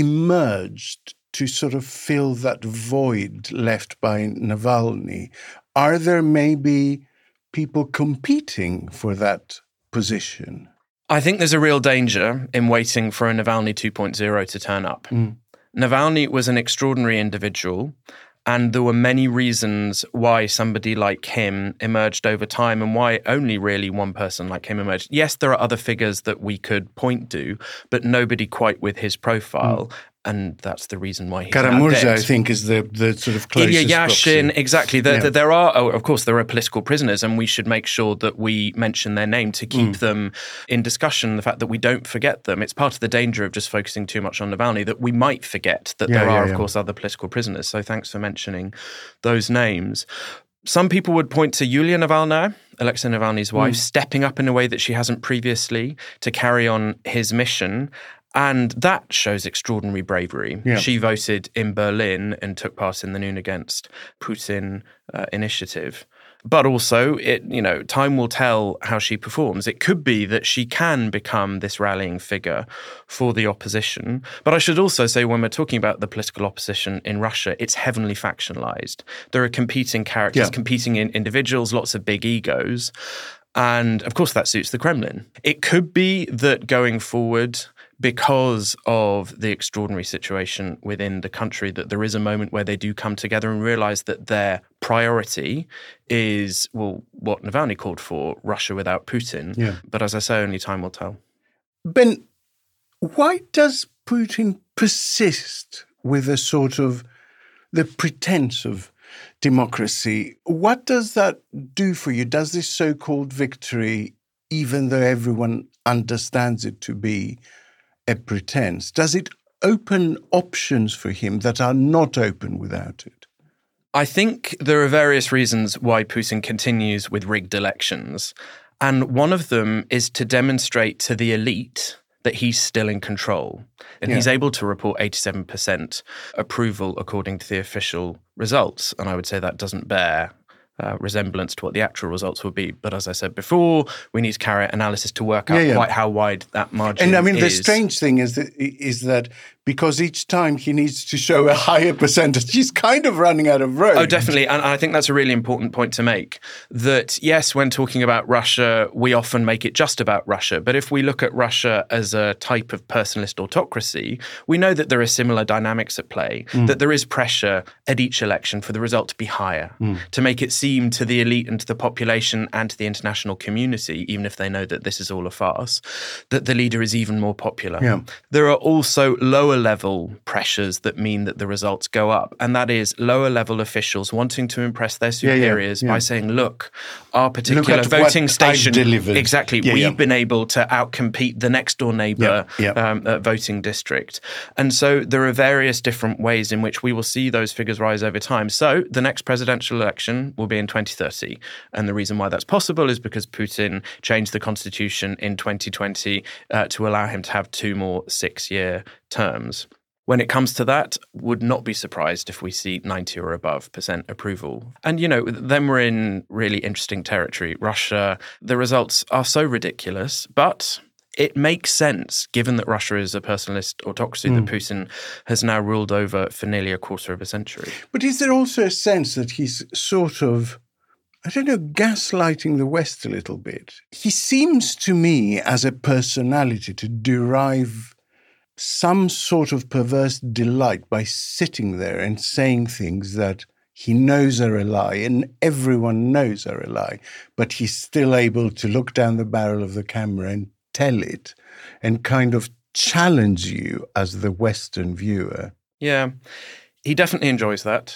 emerged to sort of fill that void left by Navalny? Are there maybe people competing for that position? I think there's a real danger in waiting for a Navalny two point oh to turn up. Mm. Navalny was an extraordinary individual, and there were many reasons why somebody like him emerged over time and why only really one person like him emerged. Yes, there are other figures that we could point to, but nobody quite with his profile. Mm. And that's the reason why he's Kara-Murza, I think, is the, the sort of closest Ilya Yashin, proxy. Exactly. The, yeah. the, there are, oh, of course, there are political prisoners, and we should make sure that we mention their name to keep mm. them in discussion, the fact that we don't forget them. It's part of the danger of just focusing too much on Navalny, that we might forget that yeah, there yeah, are, yeah. of course, other political prisoners. So thanks for mentioning those names. Some people would point to Yulia Navalnaya, Alexei Navalny's wife, mm. stepping up in a way that she hasn't previously to carry on his mission. And that shows extraordinary bravery. Yeah. She voted in Berlin and took part in the Noon Against Putin uh, initiative. But also, it you know, time will tell how she performs. It could be that she can become this rallying figure for the opposition. But I should also say, when we're talking about the political opposition in Russia, it's heavily factionalized. There are competing characters, yeah. competing in individuals, lots of big egos. And of course, that suits the Kremlin. It could be that going forward, because of the extraordinary situation within the country, that there is a moment where they do come together and realize that their priority is, well, what Navalny called for, Russia without Putin. Yeah. But as I say, only time will tell. Ben, why does Putin persist with a sort of the pretense of democracy? What does that do for you? Does this so-called victory, even though everyone understands it to be a pretense? Does it open options for him that are not open without it? I think there are various reasons why Putin continues with rigged elections. And one of them is to demonstrate to the elite that he's still in control. And yeah. he's able to report eighty-seven percent approval according to the official results. And I would say that doesn't bear Uh, resemblance to what the actual results will be. But as I said before, we need to carry out analysis to work out yeah, yeah. quite how wide that margin is. And I mean, is. the strange thing is that, is that because each time he needs to show a higher percentage, he's kind of running out of road. Oh, definitely. And I think that's a really important point to make. That, yes, when talking about Russia, we often make it just about Russia. But if we look at Russia as a type of personalist autocracy, we know that there are similar dynamics at play, mm. that there is pressure at each election for the result to be higher, mm. to make it seem to the elite and to the population and to the international community, even if they know that this is all a farce, that the leader is even more popular. Yeah. There are also lower level pressures that mean that the results go up, and that is lower level officials wanting to impress their superiors yeah, yeah, yeah. by saying, look, our particular look voting station, exactly, yeah, we've yeah. been able to outcompete the next door neighbour yeah, yeah. um, uh, voting district. And so there are various different ways in which we will see those figures rise over time. So the next presidential election will be in twenty thirty. And the reason why that's possible is because Putin changed the constitution in twenty twenty uh, to allow him to have two more six-year terms. When it comes to that, would not be surprised if we see ninety or above percent approval. And, you know, then we're in really interesting territory. Russia, the results are so ridiculous, but it makes sense, given that Russia is a personalist autocracy mm. that Putin has now ruled over for nearly a quarter of a century. But is there also a sense that he's sort of, I don't know, gaslighting the West a little bit? He seems to me, as a personality, to derive some sort of perverse delight by sitting there and saying things that he knows are a lie and everyone knows are a lie, but he's still able to look down the barrel of the camera and tell it and kind of challenge you as the Western viewer. Yeah, he definitely enjoys that.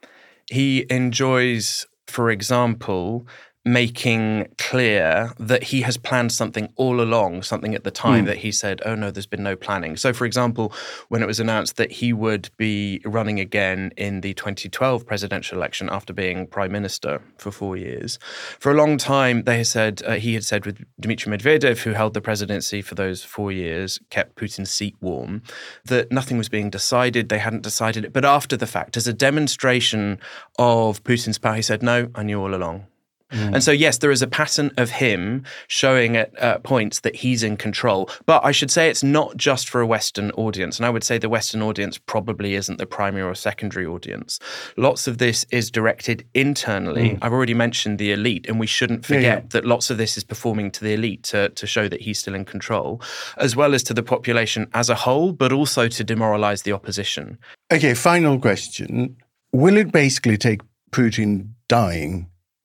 He enjoys, for example, making clear that he has planned something all along, something at the time mm. that he said, oh no, there's been no planning. So, for example, when it was announced that he would be running again in the twenty twelve presidential election after being prime minister for four years, for a long time they had said, uh, he had said with Dmitry Medvedev, who held the presidency for those four years, kept Putin's seat warm, that nothing was being decided, they hadn't decided it. But after the fact, as a demonstration of Putin's power, he said, no, I knew all along. Mm. And so, yes, there is a pattern of him showing at uh, points that he's in control. But I should say it's not just for a Western audience. And I would say the Western audience probably isn't the primary or secondary audience. Lots of this is directed internally. Mm. I've already mentioned the elite, and we shouldn't forget yeah, yeah. that lots of this is performing to the elite to, to show that he's still in control, as well as to the population as a whole, but also to demoralize the opposition. Okay, final question. Will it basically take Putin dying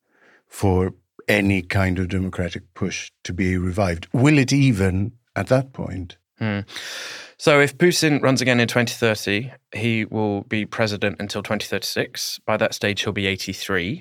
for any kind of democratic push to be revived? Will it even at that point? Hmm. So if Putin runs again in twenty thirty, he will be president until twenty thirty-six. By that stage, he'll be eighty-three.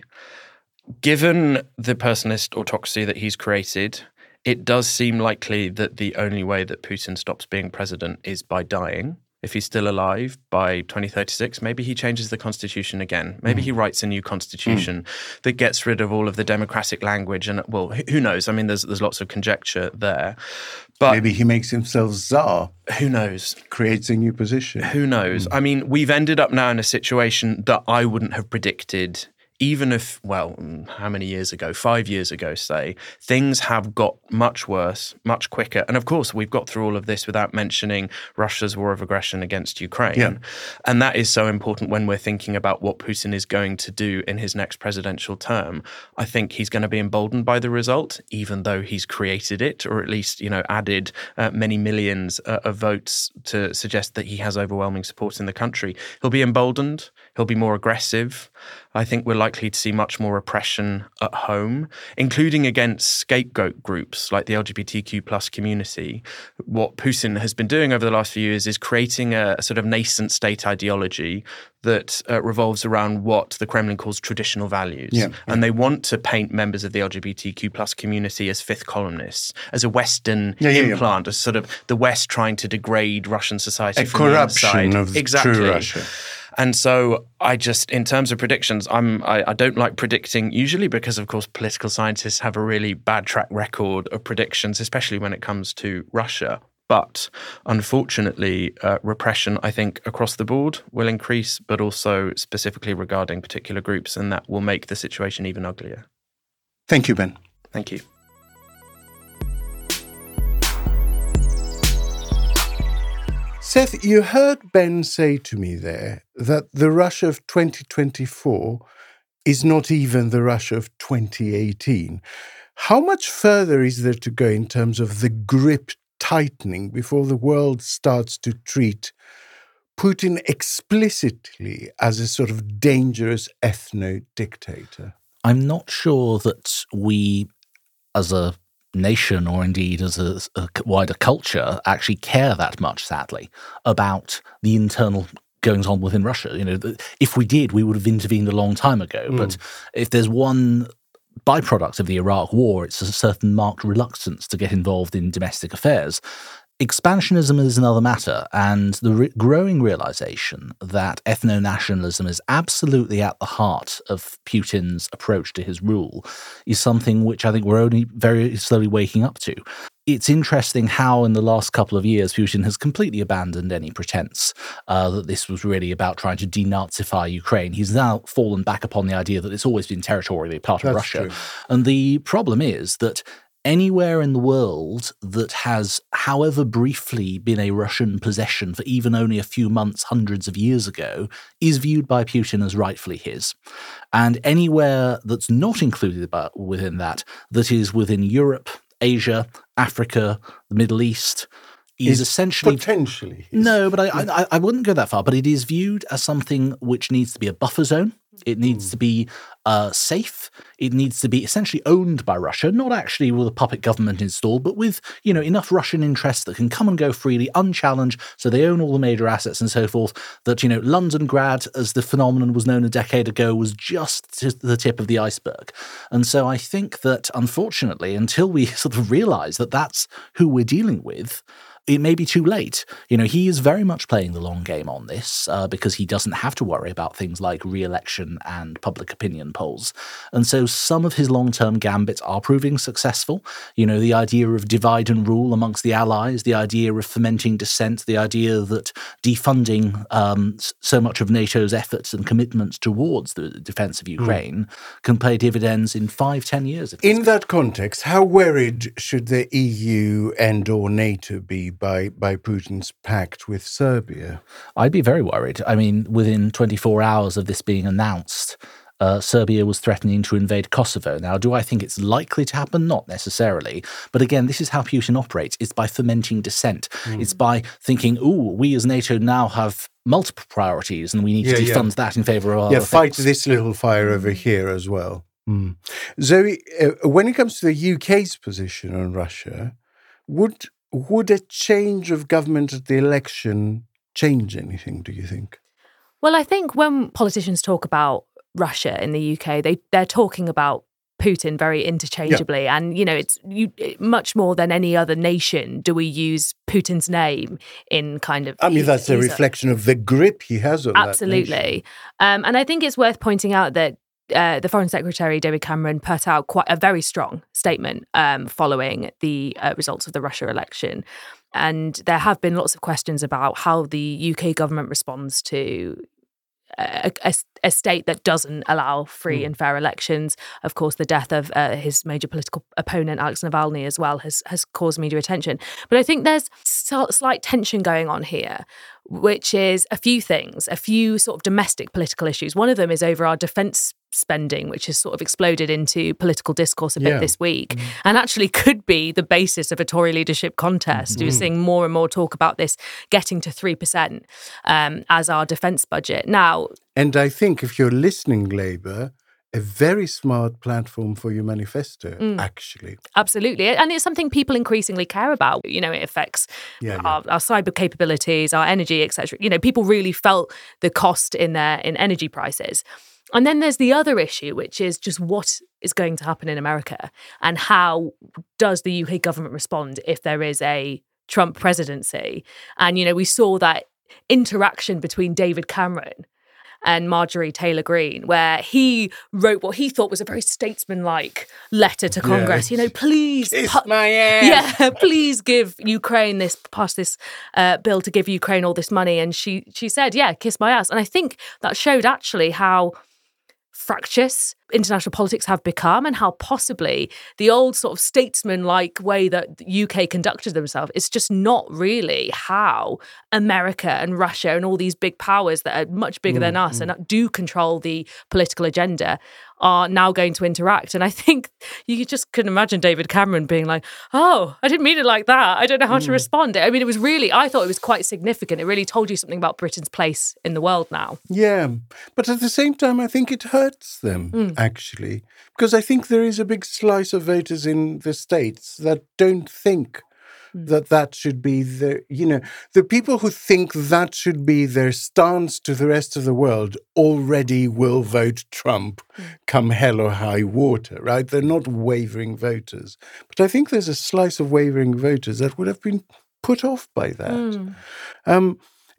Given the personalist autocracy that he's created, it does seem likely that the only way that Putin stops being president is by dying. If he's still alive by twenty thirty-six, maybe he changes the constitution again. Maybe mm. he writes a new constitution mm. that gets rid of all of the democratic language. And, well, who knows? I mean, there's there's lots of conjecture there. But maybe he makes himself czar. Who knows? Creates a new position. Who knows? Mm. I mean, we've ended up now in a situation that I wouldn't have predicted. Even if, well, how many years ago, five years ago, say, things have got much worse, much quicker. And of course, we've got through all of this without mentioning Russia's war of aggression against Ukraine. Yeah. And that is so important when we're thinking about what Putin is going to do in his next presidential term. I think he's going to be emboldened by the result, even though he's created it, or at least, you know, added uh, many millions uh, of votes to suggest that he has overwhelming support in the country. He'll be emboldened. He'll be more aggressive. I think we're likely to see much more repression at home, including against scapegoat groups like the L G B T Q plus community. What Putin has been doing over the last few years is creating a, a sort of nascent state ideology that uh, revolves around what the Kremlin calls traditional values. Yeah, and yeah. they want to paint members of the L G B T Q plus community as fifth columnists, as a Western yeah, yeah, implant, yeah. as sort of the West trying to degrade Russian society A from corruption the inside. of the exactly. true Russia. And so I just, in terms of predictions, I'm, I, I don't like predicting usually because, of course, political scientists have a really bad track record of predictions, especially when it comes to Russia. But unfortunately, uh, repression, I think, across the board will increase, but also specifically regarding particular groups, and that will make the situation even uglier. Thank you, Ben. Thank you. Seth, you heard Ben say to me there that the Russia of twenty twenty-four is not even the Russia of twenty eighteen. How much further is there to go in terms of the grip tightening before the world starts to treat Putin explicitly as a sort of dangerous ethno-dictator? I'm not sure that we, as a nation or indeed as a, a wider culture, actually care that much, sadly, about the internal goings on within Russia. You know, if we did, we would have intervened a long time ago. Mm. But if there's one byproduct of the Iraq War, it's a certain marked reluctance to get involved in domestic affairs. Expansionism is another matter, and the re- growing realization that ethno-nationalism is absolutely at the heart of Putin's approach to his rule is something which I think we're only very slowly waking up to. It's interesting how in the last couple of years Putin has completely abandoned any pretense uh, that this was really about trying to denazify Ukraine. He's now fallen back upon the idea that it's always been territorially part of That's Russia. True. And the problem is that anywhere in the world that has, however briefly, been a Russian possession for even only a few months, hundreds of years ago, is viewed by Putin as rightfully his. And anywhere that's not included within that, that is within Europe, Asia, Africa, the Middle East, is, is essentially potentially his. No, but I, I I wouldn't go that far. But it is viewed as something which needs to be a buffer zone. It needs mm. to be uh, safe. It needs to be essentially owned by Russia, not actually with a puppet government installed, but with, you know, enough Russian interests that can come and go freely, unchallenged, so they own all the major assets and so forth, that, you know, Londongrad, as the phenomenon was known a decade ago, was just the tip of the iceberg. And so I think that, unfortunately, until we sort of realise that that's who we're dealing with, it may be too late. You know, he is very much playing the long game on this uh, because he doesn't have to worry about things like re-election and public opinion polls. And so some of his long-term gambits are proving successful. You know, the idea of divide and rule amongst the allies, the idea of fomenting dissent, the idea that defunding um, so much of NATO's efforts and commitments towards the defense of Ukraine mm. can pay dividends in five, ten years. In that context, how worried should the E U and or NATO be by by Putin's pact with Serbia? I'd be very worried. I mean, within twenty-four hours of this being announced, uh, Serbia was threatening to invade Kosovo. Now, do I think it's likely to happen? Not necessarily. But again, this is how Putin operates. It's by fomenting dissent. Mm. It's by thinking, ooh, we as NATO now have multiple priorities and we need yeah, to defund yeah. that in favour of Yeah, other fight things. this little fire over here as well. Mm. Zoe, uh, when it comes to the U K's position on Russia, would Would a change of government at the election change anything, do you think? Well, I think when politicians talk about Russia in the U K, they, they're talking about Putin very interchangeably. Yeah. And, you know, it's you, much more than any other nation do we use Putin's name in kind of... I mean, that's a reflection of the grip he has on Absolutely. that nation. Um, and I think it's worth pointing out that Uh, the Foreign Secretary, David Cameron, put out quite a very strong statement um, following the uh, results of the Russia election. And there have been lots of questions about how the U K government responds to a, a, a state that doesn't allow free mm. and fair elections. Of course, the death of uh, his major political opponent, Alex Navalny, as well, has, has caused media attention. But I think there's so, slight tension going on here, which is a few things, a few sort of domestic political issues. One of them is over our defence spending, which has sort of exploded into political discourse a bit yeah. this week, mm. and actually could be the basis of a Tory leadership contest. Mm. We're seeing more and more talk about this getting to three percent um, as our defence budget. Now, and I think if you're listening, Labour, a very smart platform for your manifesto, Mm. actually. Absolutely. And it's something people increasingly care about. You know, it affects Yeah, yeah. our, our cyber capabilities, our energy, et cetera. You know, people really felt the cost in their in energy prices. And then there's the other issue, which is just what is going to happen in America and how does the U K government respond if there is a Trump presidency? And, you know, we saw that interaction between David Cameron and Marjorie Taylor Greene, where he wrote what he thought was a very statesman-like letter to Congress. Yeah. You know, please, Kiss pu- my ass. yeah, please give Ukraine this, pass this uh, bill to give Ukraine all this money. And she she said, yeah, kiss my ass. And I think that showed actually how fractious international politics have become and how possibly the old sort of statesman-like way that the U K conducted themselves is just not really how America and Russia and all these big powers that are much bigger than us and do control the political agenda are now going to interact. And I think you just can imagine David Cameron being like, oh, I didn't mean it like that. I don't know how to respond. I mean, it was really, I thought it was quite significant. It really told you something about Britain's place in the world now. Yeah, but at the same time, I think it hurts them, Mm. actually, because I think there is a big slice of voters in the States that don't think Mm. that that should be the, you know, the people who think that should be their stance to the rest of the world already will vote Trump come hell or high water, right? They're not wavering voters. But I think there's a slice of wavering voters that would have been put off by that. Mm. Um,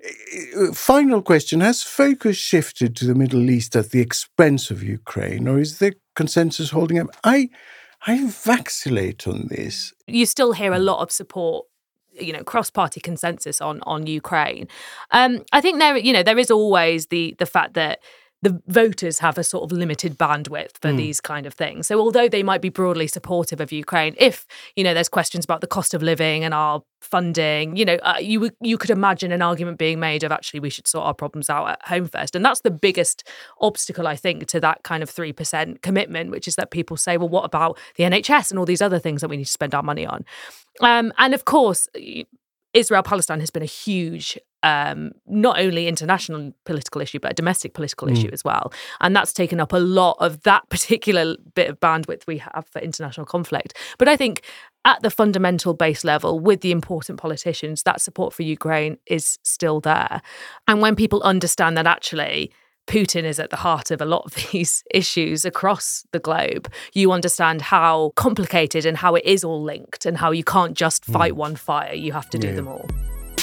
Final question, has focus shifted to the Middle East at the expense of Ukraine, or is the consensus holding up? I I vacillate on this. You still hear a lot of support, you know, cross-party consensus on on Ukraine. Um, I think there, you know, there is always the the fact that the voters have a sort of limited bandwidth for Mm. these kind of things. So although they might be broadly supportive of Ukraine, if, you know, there's questions about the cost of living and our funding, you know, uh, you would- you could imagine an argument being made of actually we should sort our problems out at home first. And that's the biggest obstacle, I think, to that kind of three percent commitment, which is that people say, well, what about the N H S and all these other things that we need to spend our money on? Um, and of course, Israel-Palestine has been a huge, um, not only international political issue, but a domestic political issue as well. And that's taken up a lot of that particular bit of bandwidth we have for international conflict. But I think at the fundamental base level, with the important politicians, that support for Ukraine is still there. And when people understand that actually Putin is at the heart of a lot of these issues across the globe, you understand how complicated and how it is all linked and how you can't just fight one fire, you have to do Yeah. them all.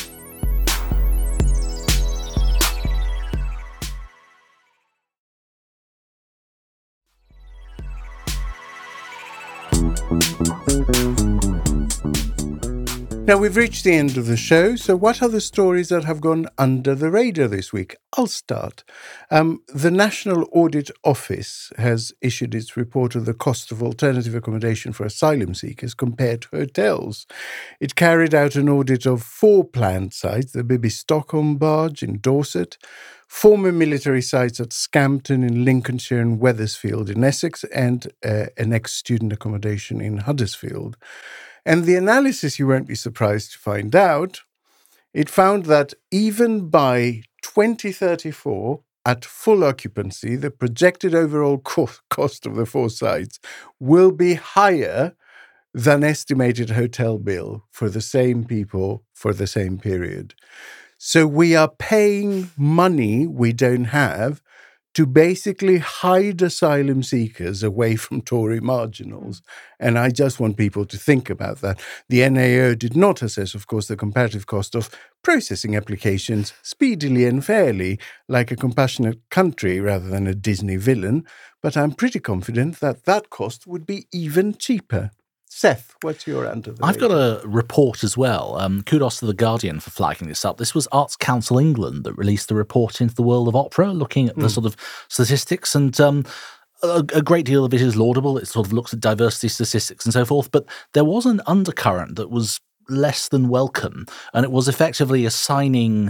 Now, we've reached the end of the show, so what are the stories that have gone under the radar this week? I'll start. Um, the National Audit Office has issued its report of the cost of alternative accommodation for asylum seekers compared to hotels. It carried out an audit of four planned sites, the Bibi Stockholm Barge in Dorset, former military sites at Scampton in Lincolnshire and Wethersfield in Essex, and uh, an ex-student accommodation in Huddersfield. And the analysis, you won't be surprised to find out, it found that even by twenty thirty-four, at full occupancy, the projected overall co- cost of the four sites will be higher than estimated hotel bill for the same people for the same period. So we are paying money we don't have to basically hide asylum seekers away from Tory marginals. And I just want people to think about that. The N A O did not assess, of course, the comparative cost of processing applications speedily and fairly, like a compassionate country rather than a Disney villain, but I'm pretty confident that that cost would be even cheaper. Seth, what's your under the I've got radar? a report as well. Um, kudos to The Guardian for flagging this up. This was Arts Council England that released the report into the world of opera, looking at the sort of statistics, and um, a, a great deal of it is laudable. It sort of looks at diversity statistics and so forth, but there was an undercurrent that was less than welcome, and it was effectively assigning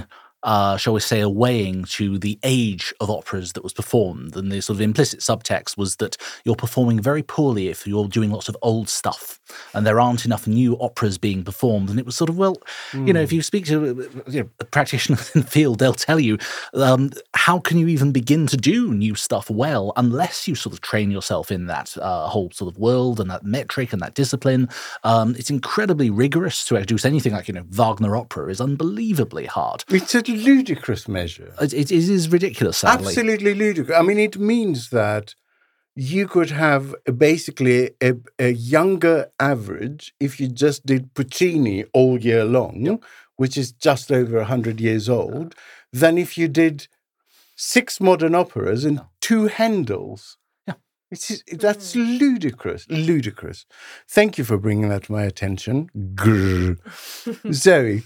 uh, shall we say, a weighing to the age of operas that was performed. And the sort of implicit subtext was that you're performing very poorly if you're doing lots of old stuff and there aren't enough new operas being performed. And it was sort of, well, mm. you know, if you speak to you know, practitioners in the field, they'll tell you, um, how can you even begin to do new stuff well unless you sort of train yourself in that uh, whole sort of world and that metric and that discipline. Um, it's incredibly rigorous to produce anything like, you know, Wagner opera is unbelievably hard. It's a ludicrous measure. It, it is ridiculous, sadly. Absolutely ludicrous. I mean, it means that you could have basically a, a younger average if you just did Puccini all year long, yep. which is just over one hundred years old, than if you did six modern operas and two Handels. Yeah. It's, that's ludicrous, ludicrous. Thank you for bringing that to my attention. Grrr. Zoe.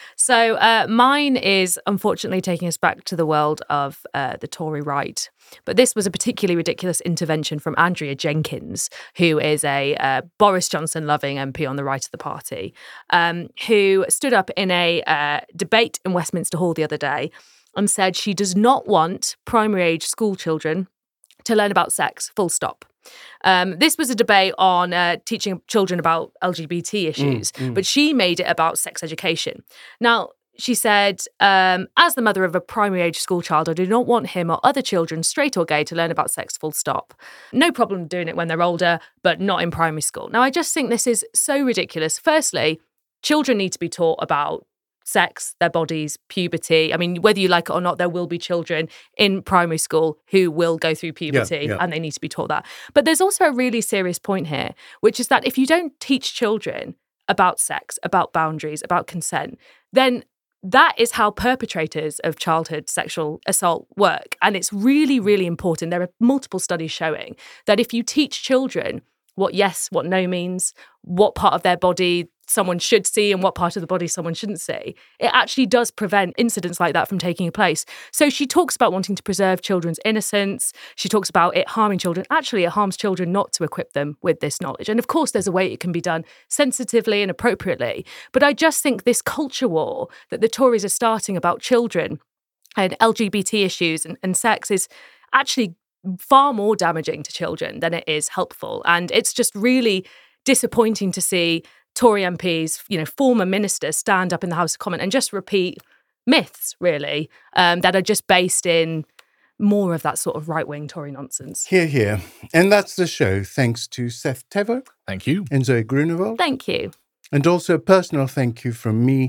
So uh, mine is unfortunately taking us back to the world of uh, the Tory right. But this was a particularly ridiculous intervention from Andrea Jenkins, who is a uh, Boris Johnson-loving M P on the right of the party, um, who stood up in a uh, debate in Westminster Hall the other day and said she does not want primary-age school children to learn about sex, full stop. Um, this was a debate on uh, teaching children about L G B T issues, mm, mm. but she made it about sex education. Now, she said, um, as the mother of a primary age school child, I do not want him or other children, straight or gay, to learn about sex, full stop. No problem doing it when they're older, but not in primary school. Now, I just think this is so ridiculous. Firstly, children need to be taught about sex, their bodies, puberty. I mean, whether you like it or not, there will be children in primary school who will go through puberty yeah, yeah. and they need to be taught that. But there's also a really serious point here, which is that if you don't teach children about sex, about boundaries, about consent, then that is how perpetrators of childhood sexual assault work. And it's really, really important. There are multiple studies showing that if you teach children what yes, what no means, what part of their body someone should see and what part of the body someone shouldn't see, it actually does prevent incidents like that from taking place. So she talks about wanting to preserve children's innocence. She talks about it harming children. Actually, it harms children not to equip them with this knowledge. And of course, there's a way it can be done sensitively and appropriately. But I just think this culture war that the Tories are starting about children and L G B T issues and, and sex is actually far more damaging to children than it is helpful. And it's just really disappointing to see Tory M Ps, you know, former ministers stand up in the House of Commons and just repeat myths, really, um, that are just based in more of that sort of right-wing Tory nonsense. Hear, hear. And that's the show. Thanks to Seth Tever. Thank you. And Zoe Grunewald. Thank you. And also a personal thank you from me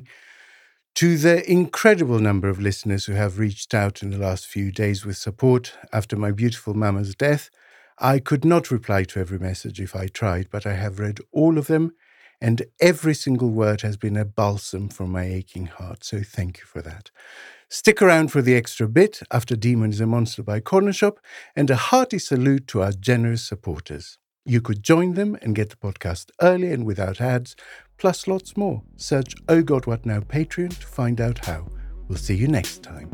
to the incredible number of listeners who have reached out in the last few days with support after my beautiful mama's death. I could not reply to every message if I tried, but I have read all of them, and every single word has been a balsam for my aching heart, so thank you for that. Stick around for the extra bit after Demon is a Monster by Corner Shop, and a hearty salute to our generous supporters. You could join them and get the podcast early and without ads, plus lots more. Search Oh God What Now Patreon to find out how. We'll see you next time.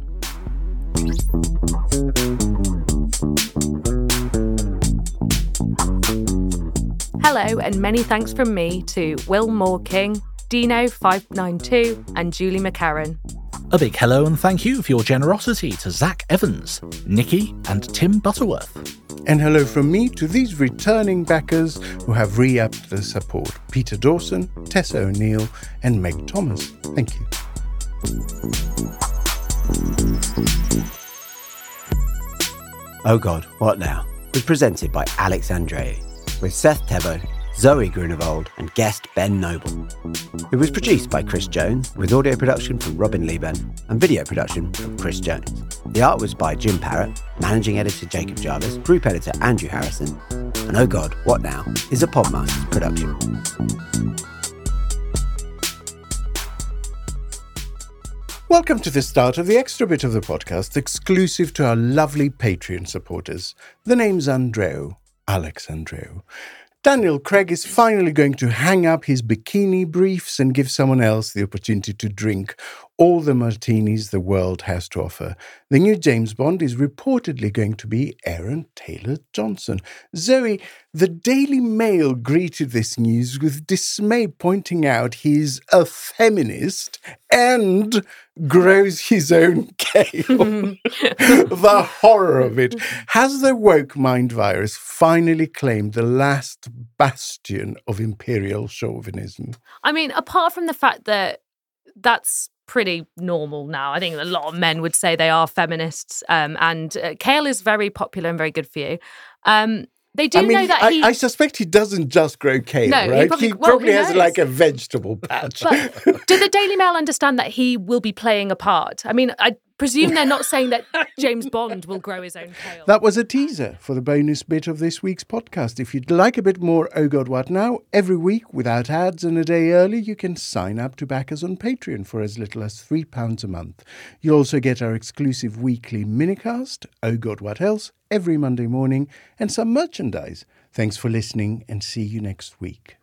Hello, and many thanks from me to Will Moore King, Dino five nine two, and Julie McCarran. A big hello and thank you for your generosity to Zach Evans, Nikki, and Tim Butterworth. And hello from me to these returning backers who have re-upped the support: Peter Dawson, Tessa O'Neill, and Meg Thomas. Thank you. Oh God, What Now? Was presented by Alex Andreou, with Seth Tever, Zoe Grunewald, and guest Ben Noble. It was produced by Chris Jones, with audio production from Robin Lieben and video production from Chris Jones. The art was by Jim Parrott, managing editor Jacob Jarvis, group editor Andrew Harrison, and Oh God, What Now? Is a Podmasters production. Welcome to the start of the extra bit of the podcast, exclusive to our lovely Patreon supporters. The name's Andreou, Alex Andreou. Daniel Craig is finally going to hang up his bikini briefs and give someone else the opportunity to drink all the martinis the world has to offer. The new James Bond is reportedly going to be Aaron Taylor-Johnson. Zoe, the Daily Mail greeted this news with dismay, pointing out he's a feminist and grows his own kale. The horror of it. Has the woke mind virus finally claimed the last bastion of imperial chauvinism? I mean, apart from the fact that that's pretty normal now. I think a lot of men would say they are feminists, um, and uh, kale is very popular and very good for you. Um, they do I mean, know that I, he... I suspect he doesn't just grow kale, No, he right? probably- he well, probably who has knows? like a vegetable patch. But do the Daily Mail understand that he will be playing a part? I mean, I presume they're not saying that James Bond will grow his own kale. That was a teaser for the bonus bit of this week's podcast. If you'd like a bit more Oh God What Now, every week without ads and a day early, you can sign up to back us on Patreon for as little as three pounds a month. You'll also get our exclusive weekly minicast, Oh God What Else, every Monday morning, and some merchandise. Thanks for listening and see you next week.